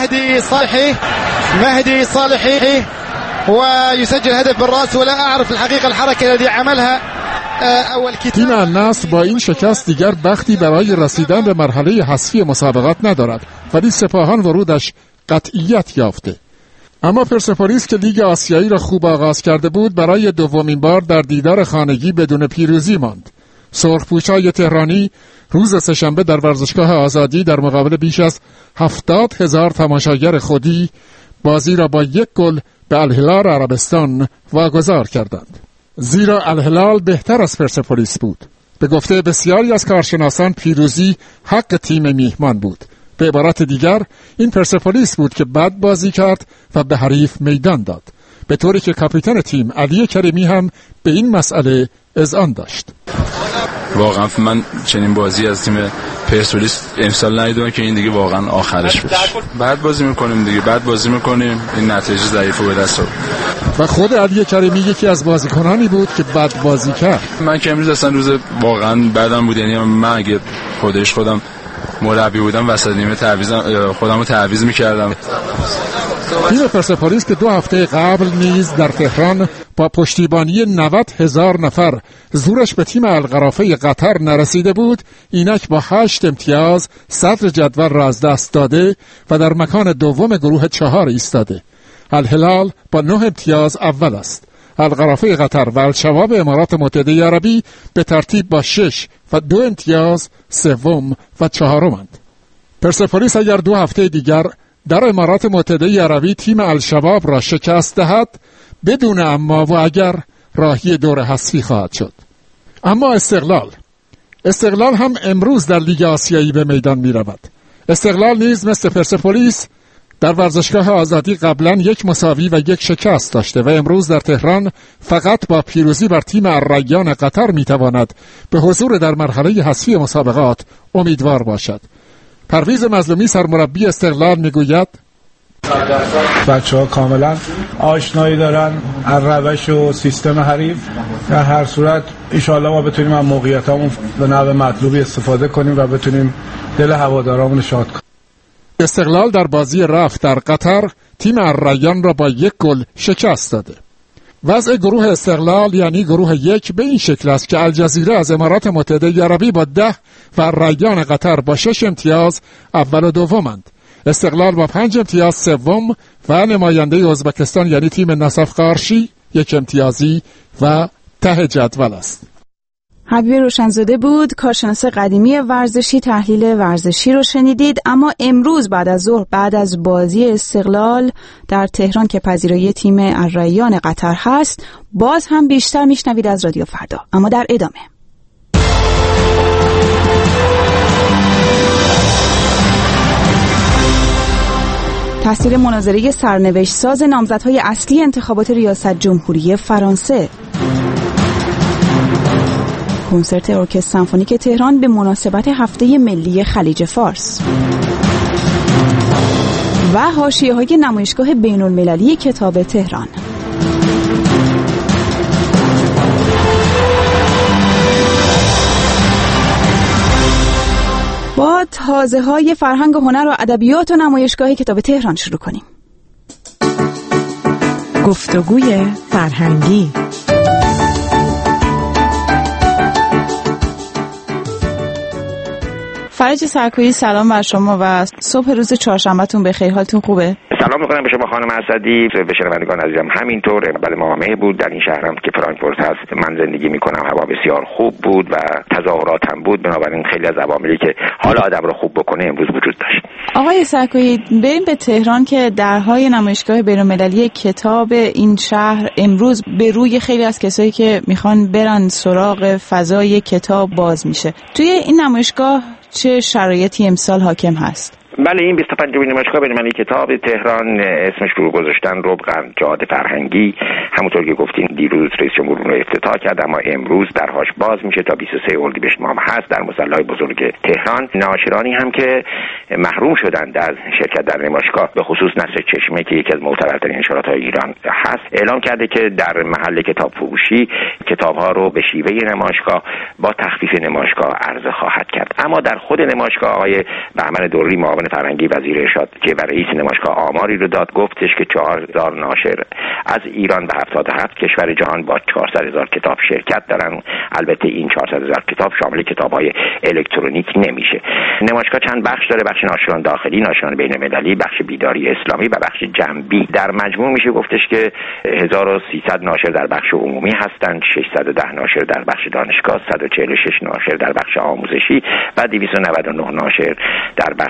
S18: مهدي صالحي ويسجل هدف بالراس ولا أعرف الحقيقة الحركة التي عملها اول کتاب.
S17: تیم النصر با این شکست دیگر بختی برای رسیدن به مرحله حذفی مسابقات ندارد، ولی سپاهان ورودش قطعیت یافته. اما پرسپولیس که لیگ آسیایی را خوب آغاز کرده بود برای دومین بار در دیدار خانگی بدون پیروزی ماند. سرخپوشای تهرانی روز سه‌شنبه در ورزشگاه آزادی در مقابل بیش از 70,000 تماشاگر خودی بازی را با 1 گل به الهلال عربستان واگذار کردند. زیرا الهلال بهتر از پرسپولیس بود. به گفته بسیاری از کارشناسان پیروزی حق تیم میهمان بود. به عبارت دیگر این پرسپولیس بود که بد بازی کرد و به حریف میدان داد، به طوری که کاپیتان تیم علی کریمی هم به این مسئله اذعان داشت.
S19: واقعا من چنین بازی از تیم پرسپولیس امسال ندیدم که این دیگه واقعا آخرش بشه. بعد بازی میکنیم دیگه، بعد بازی میکنیم، این نتیجه ضعیفو به دست آورد.
S17: و خود علی کریمی یکی از بازیکنانی بود که بد بازی کرد.
S19: من که امروز اصلا روز واقعا بعدم بود، یعنی من اگه خودم مربی بودم وسط نیمه خودمو تعویض میکردم.
S17: تیم پرسپولیس که 2 هفته قبل نیز در تهران با پشتیبانی 90,000 نفر زورش به تیم القرافه قطر نرسیده بود، اینک با 8 امتیاز صدر جدول را از دست داده و در مکان دوم گروه 4 ایستاده. الهلال با 9 امتیاز اول است. القرافه قطر و الشباب امارات متحده عربی به ترتیب با 6 و 2 امتیاز سوم و چهارمند. پرسپولیس اگر 2 هفته دیگر در امارات متحده عربی تیم الشباب را شکست دهد، بدون اما و اگر راهی دور حذفی خواهد شد. اما استقلال هم امروز در لیگ آسیایی به میدان می رود. استقلال نیز مثل پرسپولیس در ورزشگاه آزادی قبلا 1 مساوی و 1 شکست داشته و امروز در تهران فقط با پیروزی بر تیم الریان قطر می تواند به حضور در مرحله حذفی مسابقات امیدوار باشد. پرویز مظلومی سرمربی استقلال میگوید
S20: بچه‌ها کاملا آشنایی دارن از روش و سیستم حریف. در هر صورت انشاءالله ما بتونیم از موقعیتامون به نحو مطلوبی استفاده کنیم و بتونیم دل هوادارامون شاد کنیم.
S17: استقلال در بازی رفت در قطر تیم الریان را با 1 گل شکست داده. وضع گروه استقلال یعنی گروه 1 به این شکل است که الجزیره از امارات متحده عربی با 10 و الریان قطر با 6 امتیاز اول و دومند. استقلال با 5 امتیاز سوم و نماینده ازبکستان یعنی تیم نصف قارشی 1 امتیازی و ته جدول است.
S2: حبیب روشنزاده بود، کارشناس قدیمی ورزشی. تحلیل ورزشی رو شنیدید. اما امروز بعد از ظهر، بعد از بازی استقلال در تهران که پذیرایی تیم الریان قطر هست، باز هم بیشتر میشنوید از رادیو فردا. اما در ادامه تاثیر مناظره سرنوشت ساز نامزدهای اصلی انتخابات ریاست جمهوری فرانسه. کنسرت ارکستر سمفونیک تهران به مناسبت هفته ملی خلیج فارس و حاشیه‌های نمایشگاه بین‌المللی کتاب تهران. با تازه‌های فرهنگ و هنر و ادبیات و نمایشگاه کتاب تهران شروع کنیم.
S21: گفتگوی فرهنگی.
S2: فرج سرکویی، سلام بر شما و صبح روز چهارشنبه‌تون بخیر. حالتون خوبه؟
S22: سلام می‌کنم به شما خانم اسدی، به شنوندگان عزیزم همینطور. بعد ماه بود در این شهرم که فرانکفورت هست من زندگی می‌کنم، هوا بسیار خوب بود و تظاهرات هم بود، بنابراین خیلی از عواملی که حال آدم رو خوب بکنه امروز وجود داشت.
S2: آقای سرکویی، بریم به تهران که درهای نمایشگاه بین‌المللی کتاب این شهر امروز به روی خیلی از کسایی که میخوان برن سراغ فضای کتاب باز میشه. توی این نمایشگاه چه شرایطی امسال حاکم هست؟
S22: بله، این 25مین نمایشگاه بین‌المللی کتاب تهران اسمش رو گذاشتن ربع جاده فرهنگی. همونطور که گفتین دیروز رئیس جمهور رو افتتاح کرد، اما امروز درهاش باز میشه تا 23 اردیبهشت ماه هست در مصلی بزرگ تهران. ناشرانی هم که محروم شدند از شرکت در نمایشگاه، به خصوص نصر چشمه که یکی از معتبرترین نشرات‌های ایران هست، اعلام کرده که در محل کتاب فروشی کتاب‌ها رو به شیوه نمایشگاه با تخفیف نمایشگاه عرضه خواهد کرد. اما در خود نمایشگاه آقای بهمن دوری معاون فرهنگی وزیر ارشاد که برای رئیس نمایشگاه آماری رو داد، گفتش که 4000 ناشر از ایران به 77 کشور جهان با 400,000 کتاب شرکت دارن. البته این 400,000 کتاب شامل کتاب‌های الکترونیک نمیشه. نمایشگاه چند بخش داره: بخش ناشران داخلی، ناشران بین‌المللی، بخش بیداری اسلامی و بخش جنبی. در مجموع میشه گفتش که 1300 ناشر در بخش عمومی هستند، 610 ناشر در بخش دانشگاه، 146 ناشر در بخش آموزشی و 299 ناشر در بخش کودک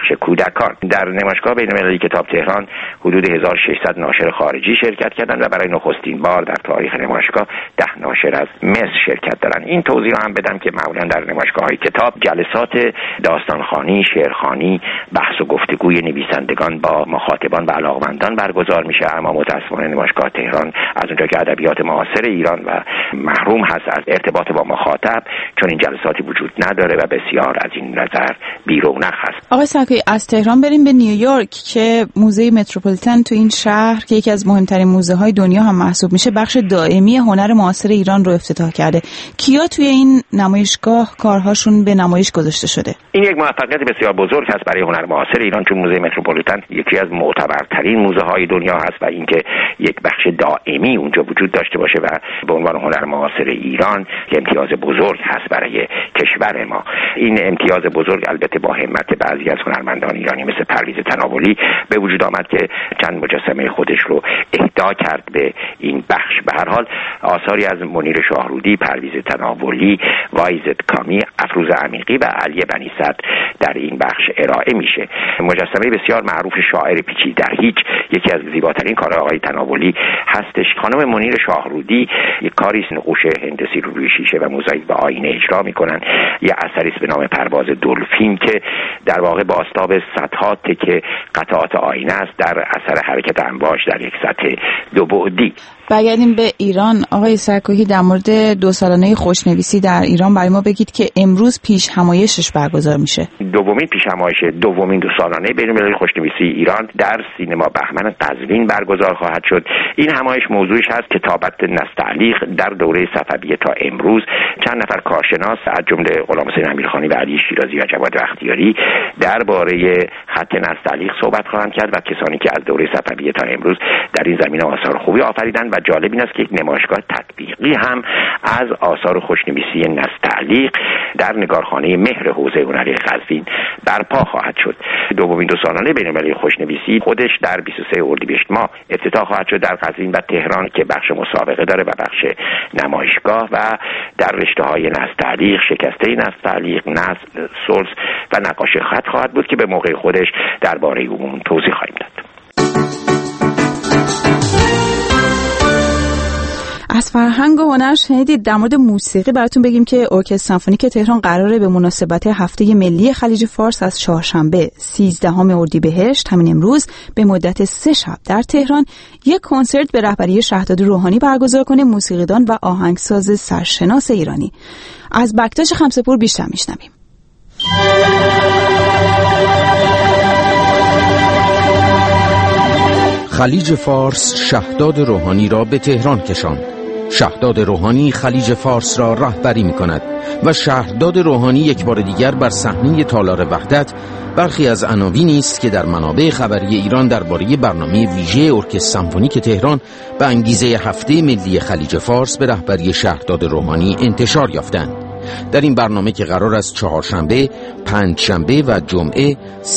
S22: مکان. در نمایشگاه بین‌المللی کتاب تهران حدود 1600 ناشر خارجی شرکت کردند و برای نخستین بار در تاریخ نمایشگاه 10 ناشر از مصر شرکت دارند. این توضیح رو هم بدم که معمولا در نمایشگاه‌های کتاب جلسات داستانخوانی، شعرخوانی، بحث و گفتگوی نویسندگان با مخاطبان و علاقمندان برگزار میشه، اما متأسفانه نمایشگاه تهران از اونجا که ادبیات معاصر ایران و محروم هست از ارتباط با مخاطب، چون این جلساتی وجود نداره و بسیار از این نظر بی‌رونق هست.
S2: آقای سکویی، از تهران بریم به نیویورک که موزه متروپولیتن تو این شهر که یکی از مهمترین موزه های دنیا هم محسوب میشه، بخش دائمی هنر معاصر ایران رو افتتاح کرده. کیا توی این نمایشگاه کارهاشون به نمایش گذاشته شده؟
S22: این یک موفقیت بسیار بزرگ است برای هنر معاصر ایران، چون موزه متروپولیتن یکی از معتبرترین موزه های دنیا هست و اینکه یک بخش دائمی اونجا وجود داشته باشه و به عنوان هنر معاصر ایران امتیاز بزرگ هست برای کشور ما. این امتیاز بزرگ البته با همت بعضی از هنرمندان ایرانی مثل پرویز تناولی به وجود آمد که چند مجسمه خودش رو اهدا کرد به این بخش. به هر حال آثاری از منیر شاهرودی، پرویز تناولی، وایزد کامی، افروز عمیقی و علی بنی صدر در این بخش ارائه میشه. مجسمه بسیار معروف شاعر پیچیده در هیچ، یکی از زیباترین کارهای آقای تناولی هستش. خانم منیر شاهرودی یک کاری نقوش هندسی رو روی شیشه و موزاییک با آینه اجرا میکنن. یه اثری به نام پرواز دلفین که در واقع با آستاب صدها تکه قطعات آینه است در اثر حرکت امواج در یک سطح دو بعدی.
S2: برگردیم به ایران. آقای سرکوهی، در مورد 2 سالانه خوشنویسی در ایران برای ما بگید که امروز پیش همایشش برگزار میشه.
S22: دومین پیش همایش 2 سالانه بین‌المللی خوشنویسی ایران در سینما بهمن قزوین برگزار خواهد شد. این همایش موضوعش هست کتابت نستعلیق در دوره صفویه تا امروز. چند نفر کارشناس از جمله غلامحسین امیرخانی و علی شیرازی و جواد بختیاری درباره خط نستعلیق صحبت خواهند کرد و کسانی که از دوره صفویه تا امروز در این زمینه آثار خوبی آفریدند. و جالب این است که یک نمایشگاه تطبیقی هم از آثار خوشنویسی نستعلیق در نگارخانه مهر حوزه هنری قزوین برپا خواهد شد. 2 سالانه بین‌المللی خوشنویسی خودش در 23 اردیبهشت ماه افتتاح خواهد شد در قزوین و تهران که بخش مسابقه داره و بخش نمایشگاه و در رشته‌های نستعلیق، شکسته نستعلیق، نسل، سلس و نقاشی خط خواهد بود که به موقع خودش درباره اون توضیح خواهیم داد.
S2: از فرهنگ و هنر شنیدید. در مورد موسیقی براتون بگیم که ارکستر سمفونیک تهران قراره به مناسبت هفته ملی خلیج فارس از چهارشنبه 13 اردیبهشت همین امروز به مدت 3 شب در تهران یک کنسرت به رهبری شهرداد روحانی برگزار کنه. موسیقیدان و آهنگساز سرشناس ایرانی. از بکتاش خمسه‌پور بیشتر میشنویم.
S1: خلیج فارس شهرداد روحانی را به تهران کشاند. شهرداد روحانی خلیج فارس را رهبری می‌کند و شهرداد روحانی یک بار دیگر بر صحنه تالار وحدت برخی از عناوینی است که در منابع خبری ایران درباره برنامه ویژه ارکستر سمفونیک تهران به انگیزه هفته ملی خلیج فارس به رهبری شهرداد روحانی انتشار یافتند. در این برنامه که قرار است چهارشنبه، پنجشنبه و جمعه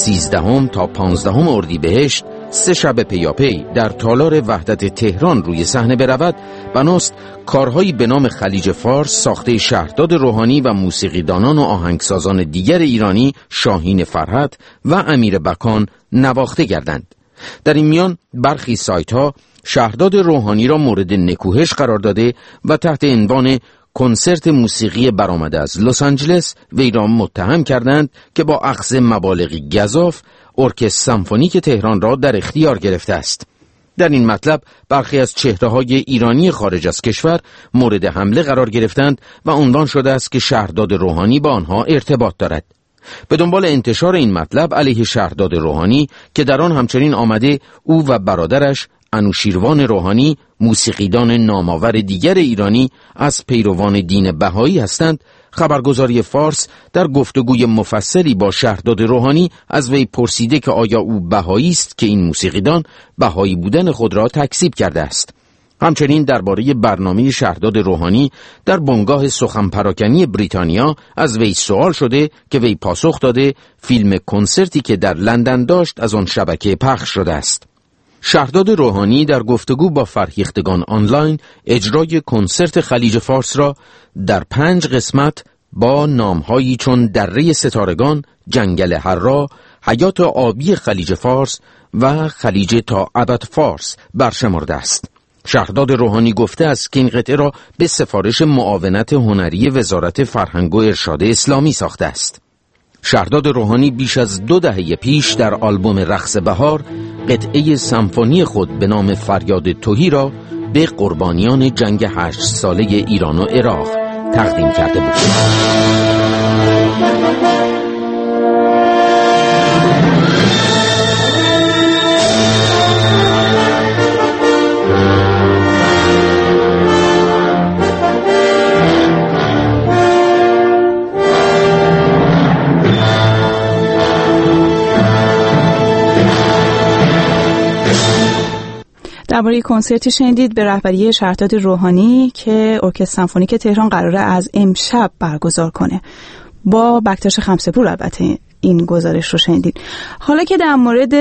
S1: 13 تا 15 اردیبهشت 3 شب پیاپی در تالار وحدت تهران روی صحنه برود، بناست کارهایی به نام خلیج فارس ساخته شهرداد روحانی و موسیقیدانان و آهنگسازان دیگر ایرانی شاهین فرحت و امیر بکان نواخته گردند. در این میان برخی سایت ها شهرداد روحانی را مورد نکوهش قرار داده و تحت عنوان کنسرت موسیقی برآمده از لس آنجلس وی را متهم کردند که با اخذ مبالغی گزاف ارکستر سمفونیک تهران را در اختیار گرفته است. در این مطلب برخی از چهره‌های ایرانی خارج از کشور مورد حمله قرار گرفتند و عنوان شده است که شهرداد روحانی با آنها ارتباط دارد. به دنبال انتشار این مطلب علیه شهرداد روحانی که در آن همچنین آمده او و برادرش انوشیروان روحانی موسیقیدان نامآور دیگر ایرانی از پیروان دین بهایی هستند، خبرگزاری فارس در گفتگوی مفصلی با شهرداد روحانی از وی پرسیده که آیا او بهایی است که این موسیقیدان بهایی بودن خود را تکذیب کرده است. همچنین درباره برنامه شهرداد روحانی در بنگاه سخن پراکنی بریتانیا از وی سوال شده که وی پاسخ داده فیلم کنسرتی که در لندن داشت از آن شبکه پخش شده است. شهرداد روحانی در گفتگو با فرهیختگان آنلاین اجرای کنسرت خلیج فارس را در 5 قسمت با نامهایی چون دره ستارگان، جنگل حرا، حیات آبی خلیج فارس و خلیج تا ابد فارس برشمرده است. شهرداد روحانی گفته است که این قطعه را به سفارش معاونت هنری وزارت فرهنگ و ارشاد اسلامی ساخته است. شهرداد روحانی بیش از 2 دهه پیش در آلبوم رقص بهار قطعه سمفونی خود به نام فریاد تهی را به قربانیان جنگ 8 ساله ایران و عراق تقدیم کرده بود.
S2: درباره کنسرتی شنیدید به رهبری شهرداد روحانی که ارکستر سمفونیک تهران قراره از امشب برگزار کنه. با بکتاش خمسه‌پور البته این گزارش رو شنیدید. حالا که در مورد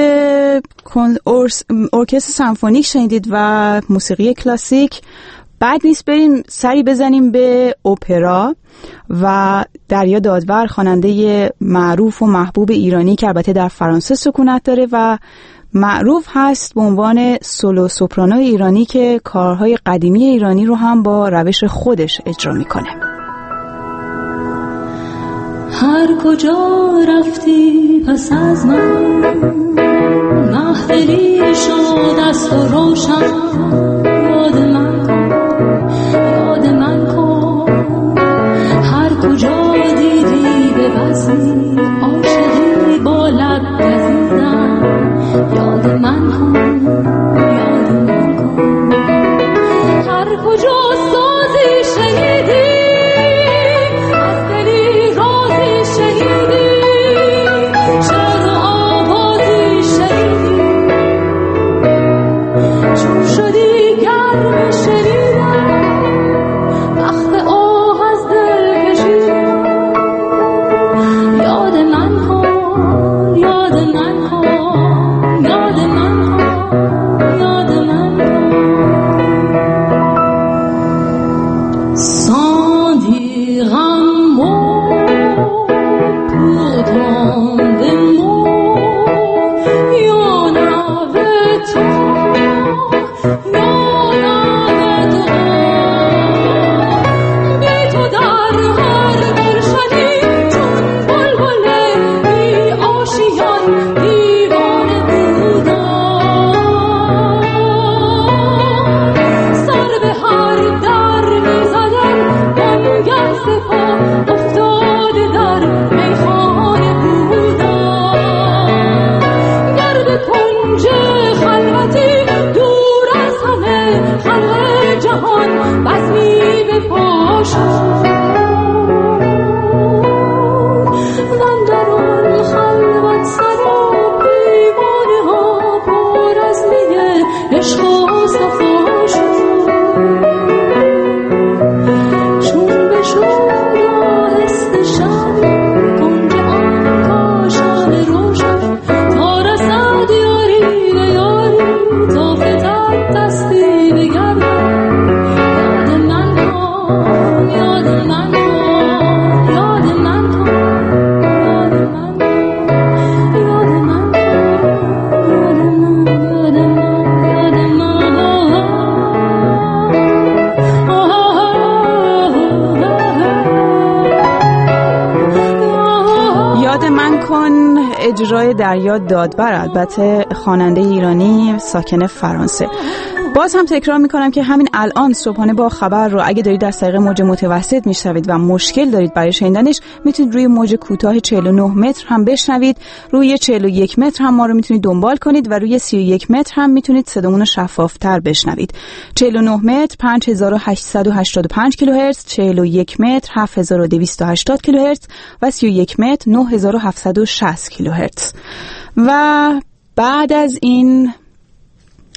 S2: ارکستر سمفونیک شنیدید و موسیقی کلاسیک، بعد نیست بریم سری بزنیم به اپرا و دریا دادور، خواننده معروف و محبوب ایرانی که البته در فرانسه سکونت داره و معروف هست به عنوان سولو سوپرانو ایرانی که کارهای قدیمی ایرانی رو هم با روش خودش اجرا میکنه.
S5: هر کجا رفتی پس از من، محفلی شد از تو روشن. یاد من کن هر کجا دیدی به بزمی عاشقی با لب گزیدن. یاد من کن هر کجا سازی شنیدی از دلی رازی شنیدی، شاد و آوازی شنیدی، چون شدی گرم شنیدن، وقت آه از دل کشیدن. یاد من کن یاد من کن یاد من کن یاد من کن. Sans dire un mot, pourtant des mots, y'en avait tant, y'en avait trop. بی تو در هر گلشنی چون بلبله بی آشیان دیوانه بودم. سر به هر در میزدم بانگه سپا افتاده در میخانه بودم. گر به کنج خلوتی دور از همه خلق جهان بزمی به پا شد، من در آن خلوت سرا بیوانه ها پر از میگه عشق و صفا شد. چون بشد آهسته شب کنج آن کاشان روشن، تا رسد یاری به یاری، تا فتد دستی به گردن. یاد من کن یاد من کن یاد من کن یاد من
S2: یاد من کن اجرای دریا دادور، البته خواننده ایرانی ساکن فرانسه. باز هم تکرار میکنم که همین الان صبحانه با خبر رو اگه دارید از طریق موج متوسط میشنوید و مشکل دارید برای شنیدنش، میتونید روی موج کوتاه 49 متر هم بشنوید. روی 41 متر هم ما رو میتونید دنبال کنید و روی 31 متر هم میتونید صدامون رو شفافتر بشنوید. 49 متر 5885 کیلوهرتز، 41 متر 7280 کیلوهرتز و 31 متر 9760 کیلوهرتز. و بعد از این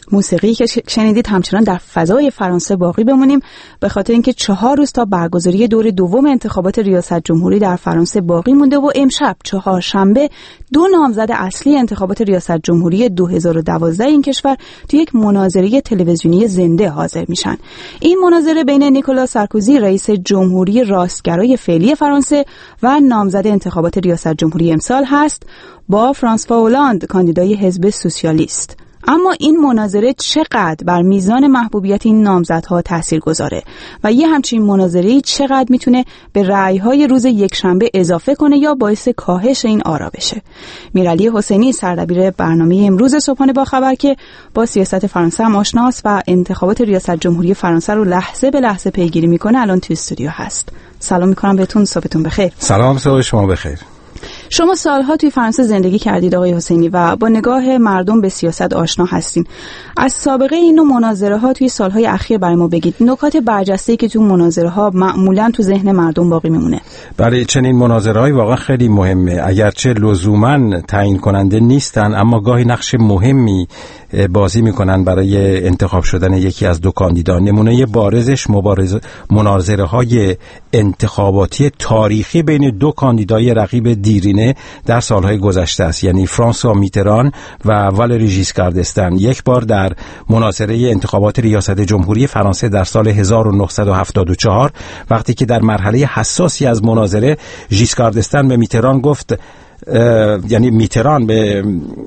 S2: موسیقی که شنیدید همچنان در فضای فرانسه باقی بمونیم، به خاطر اینکه 4 روز تا برگزاری دور دوم انتخابات ریاست جمهوری در فرانسه باقی مونده و امشب چهارشنبه 2 نامزد اصلی انتخابات ریاست جمهوری 2012 این کشور تو یک مناظره تلویزیونی زنده حاضر میشن. این مناظره بین نیکولا سارکوزی رئیس جمهوری راستگرای فعلی فرانسه و نامزد انتخابات ریاست جمهوری امسال هست با فرانسوا اولاند کاندیدای حزب سوسیالیست. اما این مناظره چقدر بر میزان محبوبیت این نامزدها تاثیرگذاره و یه همچین مناظره چقدر میتونه به رأی‌های روز یکشنبه اضافه کنه یا باعث کاهش این آرا بشه؟ میرعلی حسینی سردبیر برنامه امروز صبحانه با خبر که با سیاست فرانسه هم آشناست و انتخابات ریاست جمهوری فرانسه رو لحظه به لحظه پیگیری میکنه الان تو استودیو هست. سلام میکنم بهتون، صبحتون بخیر.
S6: سلام، صبح شما بخیر.
S2: شما سالها توی فرانسه زندگی کردید آقای حسینی و با نگاه مردم به سیاست آشنا هستین. از سابقه این نوع مناظره ها توی سالهای اخیر برای ما بگید، نکات برجسته‌ای که تو مناظره ها معمولاً تو ذهن مردم باقی میمونه.
S6: برای چنین مناظره های واقعا خیلی مهمه، اگرچه لزوماً تعیین کننده نیستن اما گاهی نقش مهمی بازی میکنن برای انتخاب شدن یکی از 2 کاندیدا. نمونه بارزش مناظره های انتخاباتی تاریخی بین 2 کاندیدای رقیب دیرینه در سالهای گذشته است، یعنی فرانسوا میتران و والری ژیسکار دستن. یک بار در مناظره انتخابات ریاست جمهوری فرانسه در سال 1974 وقتی که در مرحله حساسی از مناظره ژیسکار دستن به میتران گفت، یعنی میتران به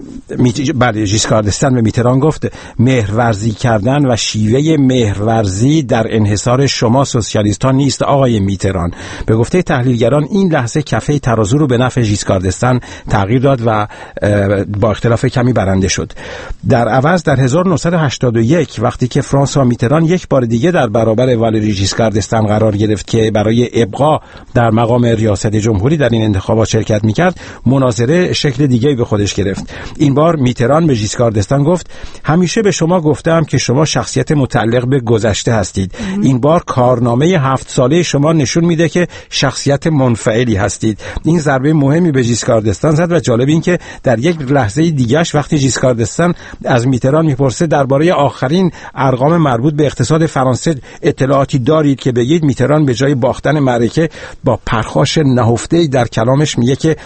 S6: ژیسکار دستن به میتران گفت مهرورزی کردن و شیوه مهرورزی در انحصار شما سوسیالیستان نیست آقای میتران. به گفته تحلیلگران این لحظه کفه ترازو رو به نفع ژیسکار دستن تغییر داد و با اختلاف کمی برنده شد. در عوض در 1981 وقتی که فرانسوا میتران یک بار دیگه در برابر والری ژیسکار دستن قرار گرفت که برای ابقا در مقام ریاست جمهوری در این انتخابات شرکت میکرد، مناظره شکل دیگه‌ای به خودش گرفت. این بار میتران به ژیسکار دستن گفت همیشه به شما گفتم که شما شخصیت متعلق به گذشته هستید. این بار کارنامه 7 ساله شما نشون میده که شخصیت منفعلی هستید. این ضربه مهمی به ژیسکار دستن زد و جالب این که در یک لحظه دیگه‌اش وقتی ژیسکار دستن از میتران میپرسه درباره آخرین ارقام مربوط به اقتصاد فرانسه اطلاعاتی دارید که بگید، میتران به جای باختن معرکه با پرخاش نهفته‌ای در کلامش میگه که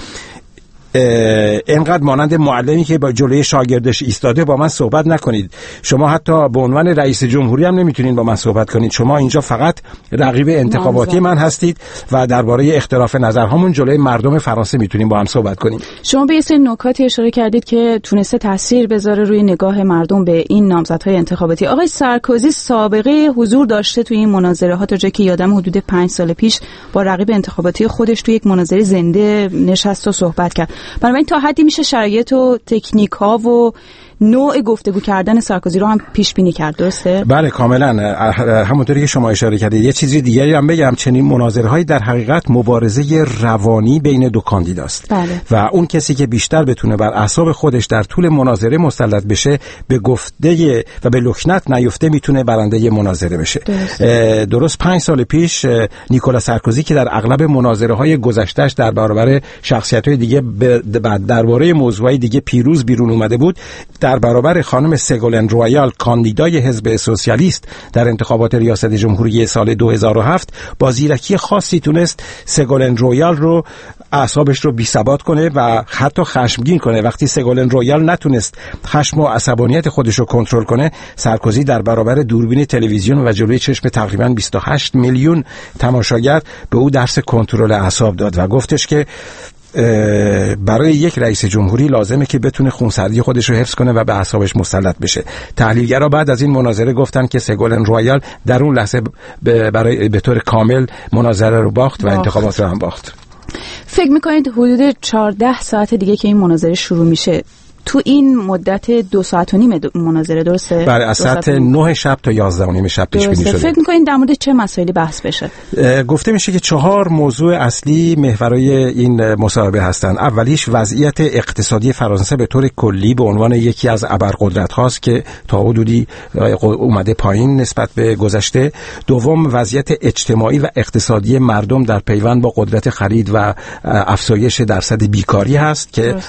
S6: اینقدر مانند معلمی که با جلوی شاگردش ایستاده با من صحبت نکنید. شما حتی به عنوان رئیس جمهوری هم نمیتونید با من صحبت کنید. شما اینجا فقط رقیب انتخاباتی من هستید و درباره اختلاف نظرهامون جلوی مردم فرانسه میتونیم با هم صحبت کنیم.
S2: شما به یه سری نکاتی اشاره کردید که تونسته تاثیر بذاره روی نگاه مردم به این نامزدهای انتخاباتی. آقای سارکوزی سابقه حضور داشته توی این مناظره ها، تا جایی که یادم حدود 5 سال پیش با رقیب انتخاباتی خودش توی یک مناظره زنده نشست و صحبت کرد. بنابراین تا حدی میشه شرایط و تکنیک ها و نوع گفتگو کردن سارکوزی رو هم پیش بینی کرد، درسته؟
S6: بله کاملا، همونطوری که شما اشاره کردید. یه چیزی دیگری هم بگم، چنین مناظره‌هایی در حقیقت مبارزه روانی بین 2 کاندیداست.
S2: بله.
S6: و اون کسی که بیشتر بتونه بر اعصاب خودش در طول مناظره مسلط بشه، به گفته و به لکنت نیفته، میتونه برنده مناظره بشه. درست 5 سال پیش نیکولا سارکوزی که در اغلب مناظره‌های گذشته‌اش در برابر شخصیت‌های دیگه درباره موضوعی دیگه پیروز بیرون اومده بود، در برابر خانم سگولن رویال کاندیدای حزب سوسیالیست در انتخابات ریاست جمهوری سال 2007 با زیرکی خاصی تونست سگولن رویال رو اعصابش رو بی‌ثبات کنه و حتی خشمگین کنه. وقتی سگولن رویال نتونست خشم و عصبانیت خودش رو کنترل کنه، سارکوزی در برابر دوربین تلویزیون و جلوی چشم تقریباً 28 میلیون تماشاگر به او درس کنترل اعصاب داد و گفتش که برای یک رئیس جمهوری لازمه که بتونه خونسردی خودش رو حفظ کنه و به اعصابش مسلط بشه. تحلیلگرا بعد از این مناظره گفتن که سگولن رویال در اون لحظه به طور کامل مناظره رو باخت و انتخابات رو هم باخت.
S2: فکر میکنید حدود 14 ساعت دیگه که این مناظره شروع میشه، تو این مدت 2 ساعت و نیم مناظره، درسته؟
S6: بله، از ساعت 9 شب تا 11 و نیم شب پیش بینی شده.
S2: فکر می‌کنید در مورد چه مسائلی بحث بشه؟
S6: گفته میشه که 4 موضوع اصلی محورای این مصاحبه هستند. اولیش وضعیت اقتصادی فرانسه به طور کلی به عنوان یکی از ابرقدرت هاست که تا حدودی اومده پایین نسبت به گذشته. دوم وضعیت اجتماعی و اقتصادی مردم در پیوند با قدرت خرید و افزایش درصد بیکاری هست که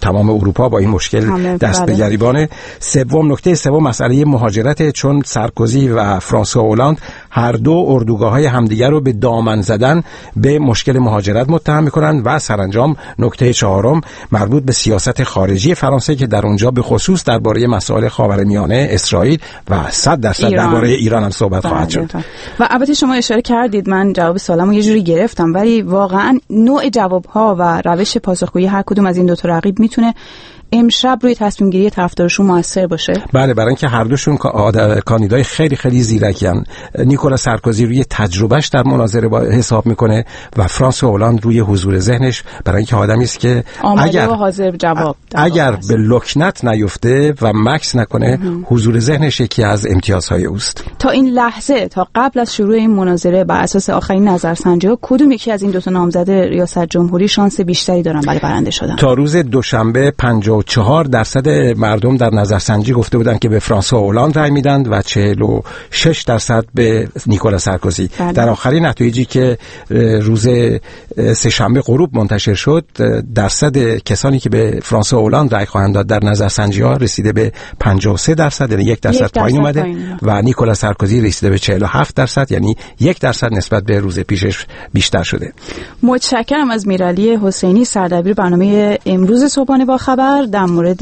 S6: تمام اروپا با این مشکل دست به گریبانه. نکته سوم مسئله مهاجرت، چون سارکوزی و فرانسوا هولند هر دو اردوگاه‌های همدیگر رو به دامن زدن به مشکل مهاجرت متهم می‌کنن. و سرانجام نکته چهارم مربوط به سیاست خارجی فرانسه که در اونجا به خصوص درباره مسائل خاورمیانه، اسرائیل و 100% درباره ایران هم صحبت خواهد شد.
S2: و البته شما اشاره کردید، من جواب سوالمو یه جوری گرفتم، ولی واقعا نوع جواب‌ها و روش پاسخگویی هر کدوم از این دو تا رقیب میتونه امشب روی تصمیم گیری طرفدارشون موثر باشه.
S6: بله، برای اینکه هر دوشون کاندیدای خیلی خیلی زیرکن. نیکولا سارکوزی روی تجربهش در مناظره حساب میکنه و فرانسوا هولند روی حضور ذهنش، برای اینکه آدمی است که
S2: اگر حاضر جواب
S6: اگر به لکنت نیفته و مکس نکنه، حضور ذهنش یکی از امتیازهای اوست.
S2: تا این لحظه، تا قبل از شروع این مناظره، بر اساس آخرین نظرسنجی‌ها کدوم یکی از این دو تا نامزد ریاست جمهوری شانس بیشتری دارن برای برنده شدن؟
S6: تا روز دوشنبه 54% مردم در نظرسنجی گفته بودند که به فرانسوا هولند رای میدن و 46% به نیکولا سارکوزی. در آخرین نتایجی که روز سه‌شنبه غروب منتشر شد، درصد کسانی که به فرانسوا هولند رای خواهند داد در نظرسنجی‌ها رسیده به 53%، یعنی 1% پایین اومده و نیکولا سارکوزی رسیده به 47%، یعنی 1% نسبت به روز پیشش بیشتر شده.
S2: متشکرم از میرعلی حسینی، سردبیر برنامه امروز صبحانه با خبر. در مورد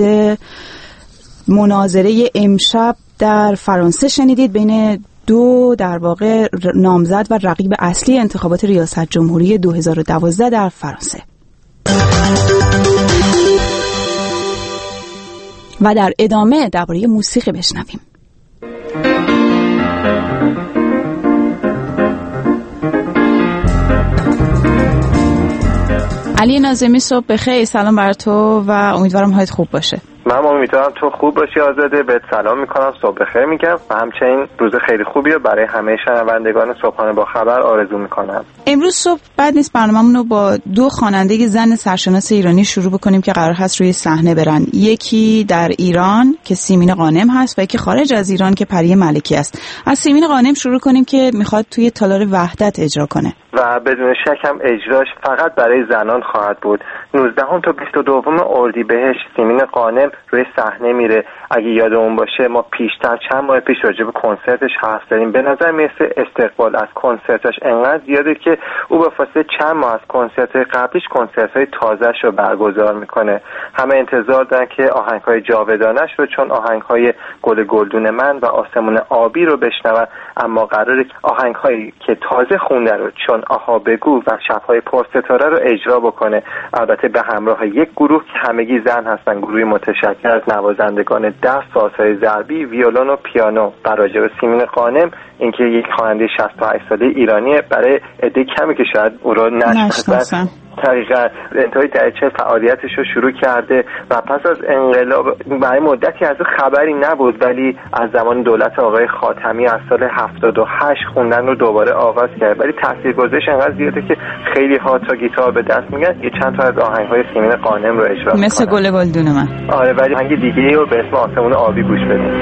S2: مناظره امشب در فرانسه شنیدید بین دو در واقع نامزد و رقیب اصلی انتخابات ریاست جمهوری 2012 در فرانسه. و در ادامه درباره موسیقی بشنویم. علی ناظمی، صبح بخیر. سلام بر تو و امیدوارم حالت خوب باشه.
S7: من امیدوارم تو خوب باشی آزاده. بهت سلام میکنم، صبح بخیر میگم و همچنین روز خیلی خوبی رو برای همه شنوندگان صبحانه با خبر آرزو میکنم.
S2: امروز صبح بعد نیست برنامه‌مون رو با دو خواننده زن سرشناس ایرانی شروع بکنیم که قرار هست روی صحنه برن. یکی در ایران که سیمین قانم هست و یکی خارج از ایران که پری ملکی است. از سیمین قانم شروع کنیم که میخواد توی تالار وحدت اجرا کنه
S7: و بدون شک هم اجراش فقط برای زنان خواهد بود. 19 تا 22 اردیبهشت سیمین قانم روی صحنه میره. اگه یادمون باشه ما پیشتر چند ماه پیش راجع به کنسرتش حرف زدیم. به نظر میرسه استقبال از کنسرتش انقدر زیاده که او به فاصله چند ماه از کنسرت قبلیش کنسرت‌های تازه‌اش رو برگزار میکنه. همه انتظار دارن که آهنگ‌های جاودانه‌اش رو، چون آهنگ‌های گل گلدون من و آسمون آبی رو بشنون، اما قراره آهنگ‌هایی که تازه خونده رو، چون آها بگو و شب‌های پرستاره رو اجرا بکنه. البته به همراه یک گروه که همگی زن هستن، گروهی متشکل از نوازندگان دست، سازهای ضربی، ویولون و پیانو. راجع به سیمین قانم، اینکه یک خواننده 68 ساله ایرانیه، برای عده کمی که شاید او رو نشناسن، طریقا انتهای دهه 40 فعالیتش رو شروع کرده و پس از انقلاب برای مدتی از خبری نبود، ولی از زمان دولت آقای خاتمی از سال 78 خوندن رو دوباره آغاز کرد. ولی تاثیرگذاریش انقدر زیاده که خیلی ها تا گیتار به دست میگن یه چند تا از آهنگ‌های سیمین قانم رو اجرا می‌کنن،
S2: مثل گل گلدون من.
S7: آره، ولی آهنگ دیگه‌ای رو به اسم آسمون آبی گوش بدیم.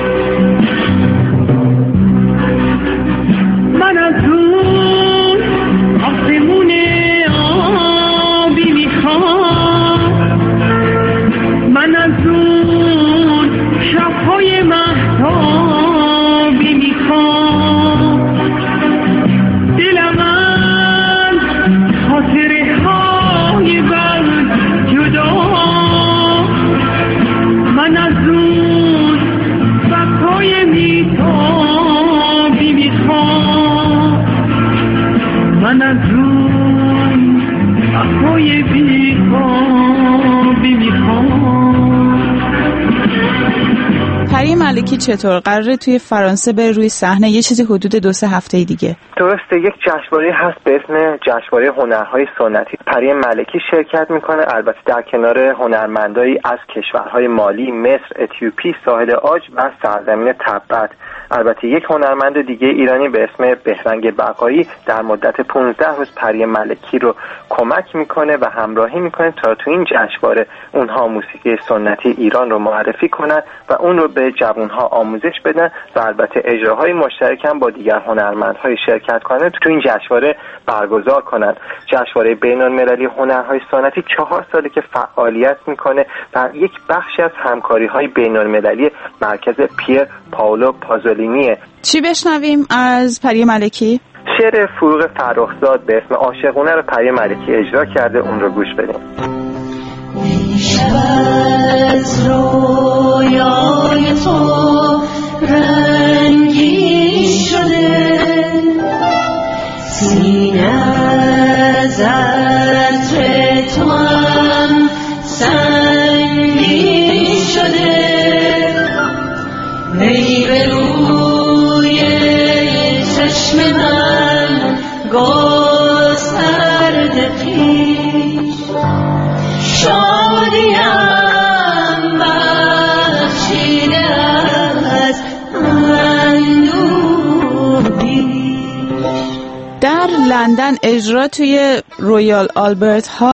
S5: من از اون آسمون آبی میخوام، من از اون شب‌های مهتابی میخوام، دلم از خاطره‌های بد جدا، من از اون شب‌های میتابی میخوام، من از اون شب‌های بیتابی میخوام.
S2: پری ملکی چطور قراره توی فرانسه به روی صحنه یه چیزی حدود 2-3 هفته دیگه؟
S7: درسته، یک جشنواره هست به اسم جشنواره هنرهای سنتی. پری ملکی شرکت میکنه، البته در کنار هنرمندایی از کشورهای مالی، مصر، اتیوپی، ساحل عاج و سرزمین تبت. البته یک هنرمند دیگه ایرانی به اسم بهرنگ بقایی در مدت 15 روز پری ملکی رو کمک میکنه و همراهی میکنه تا تو این جشنواره اونها موسیقی سنتی ایران رو معرفی کنن و اون رو به جوانها آموزش بدن و البته اجراهای مشترک هم با دیگر هنرمندهای شرکت کننده تو این جشنواره برگزار کنن. جشنواره بین‌المللی هنرهای سنتی 4 ساله که فعالیت میکنه و یک بخشی از همکاری‌های بین‌المللی مرکز پیر پائولو پازولینیه.
S2: چی بشنویم از پری ملکی؟
S7: شعر فروغ فرخزاد به اسم عاشقونه رو پری ملکی اجرا کرده، اون رو گوش بدیم.
S5: شب از رویای تو رنگی شده، سینه از عطر تو هم سنگین شده، ای به روی چشم من گسترده پیش، شادیم بخشیده از اندوه بیش.
S2: در لندن اجرا توی رویال آلبرت هال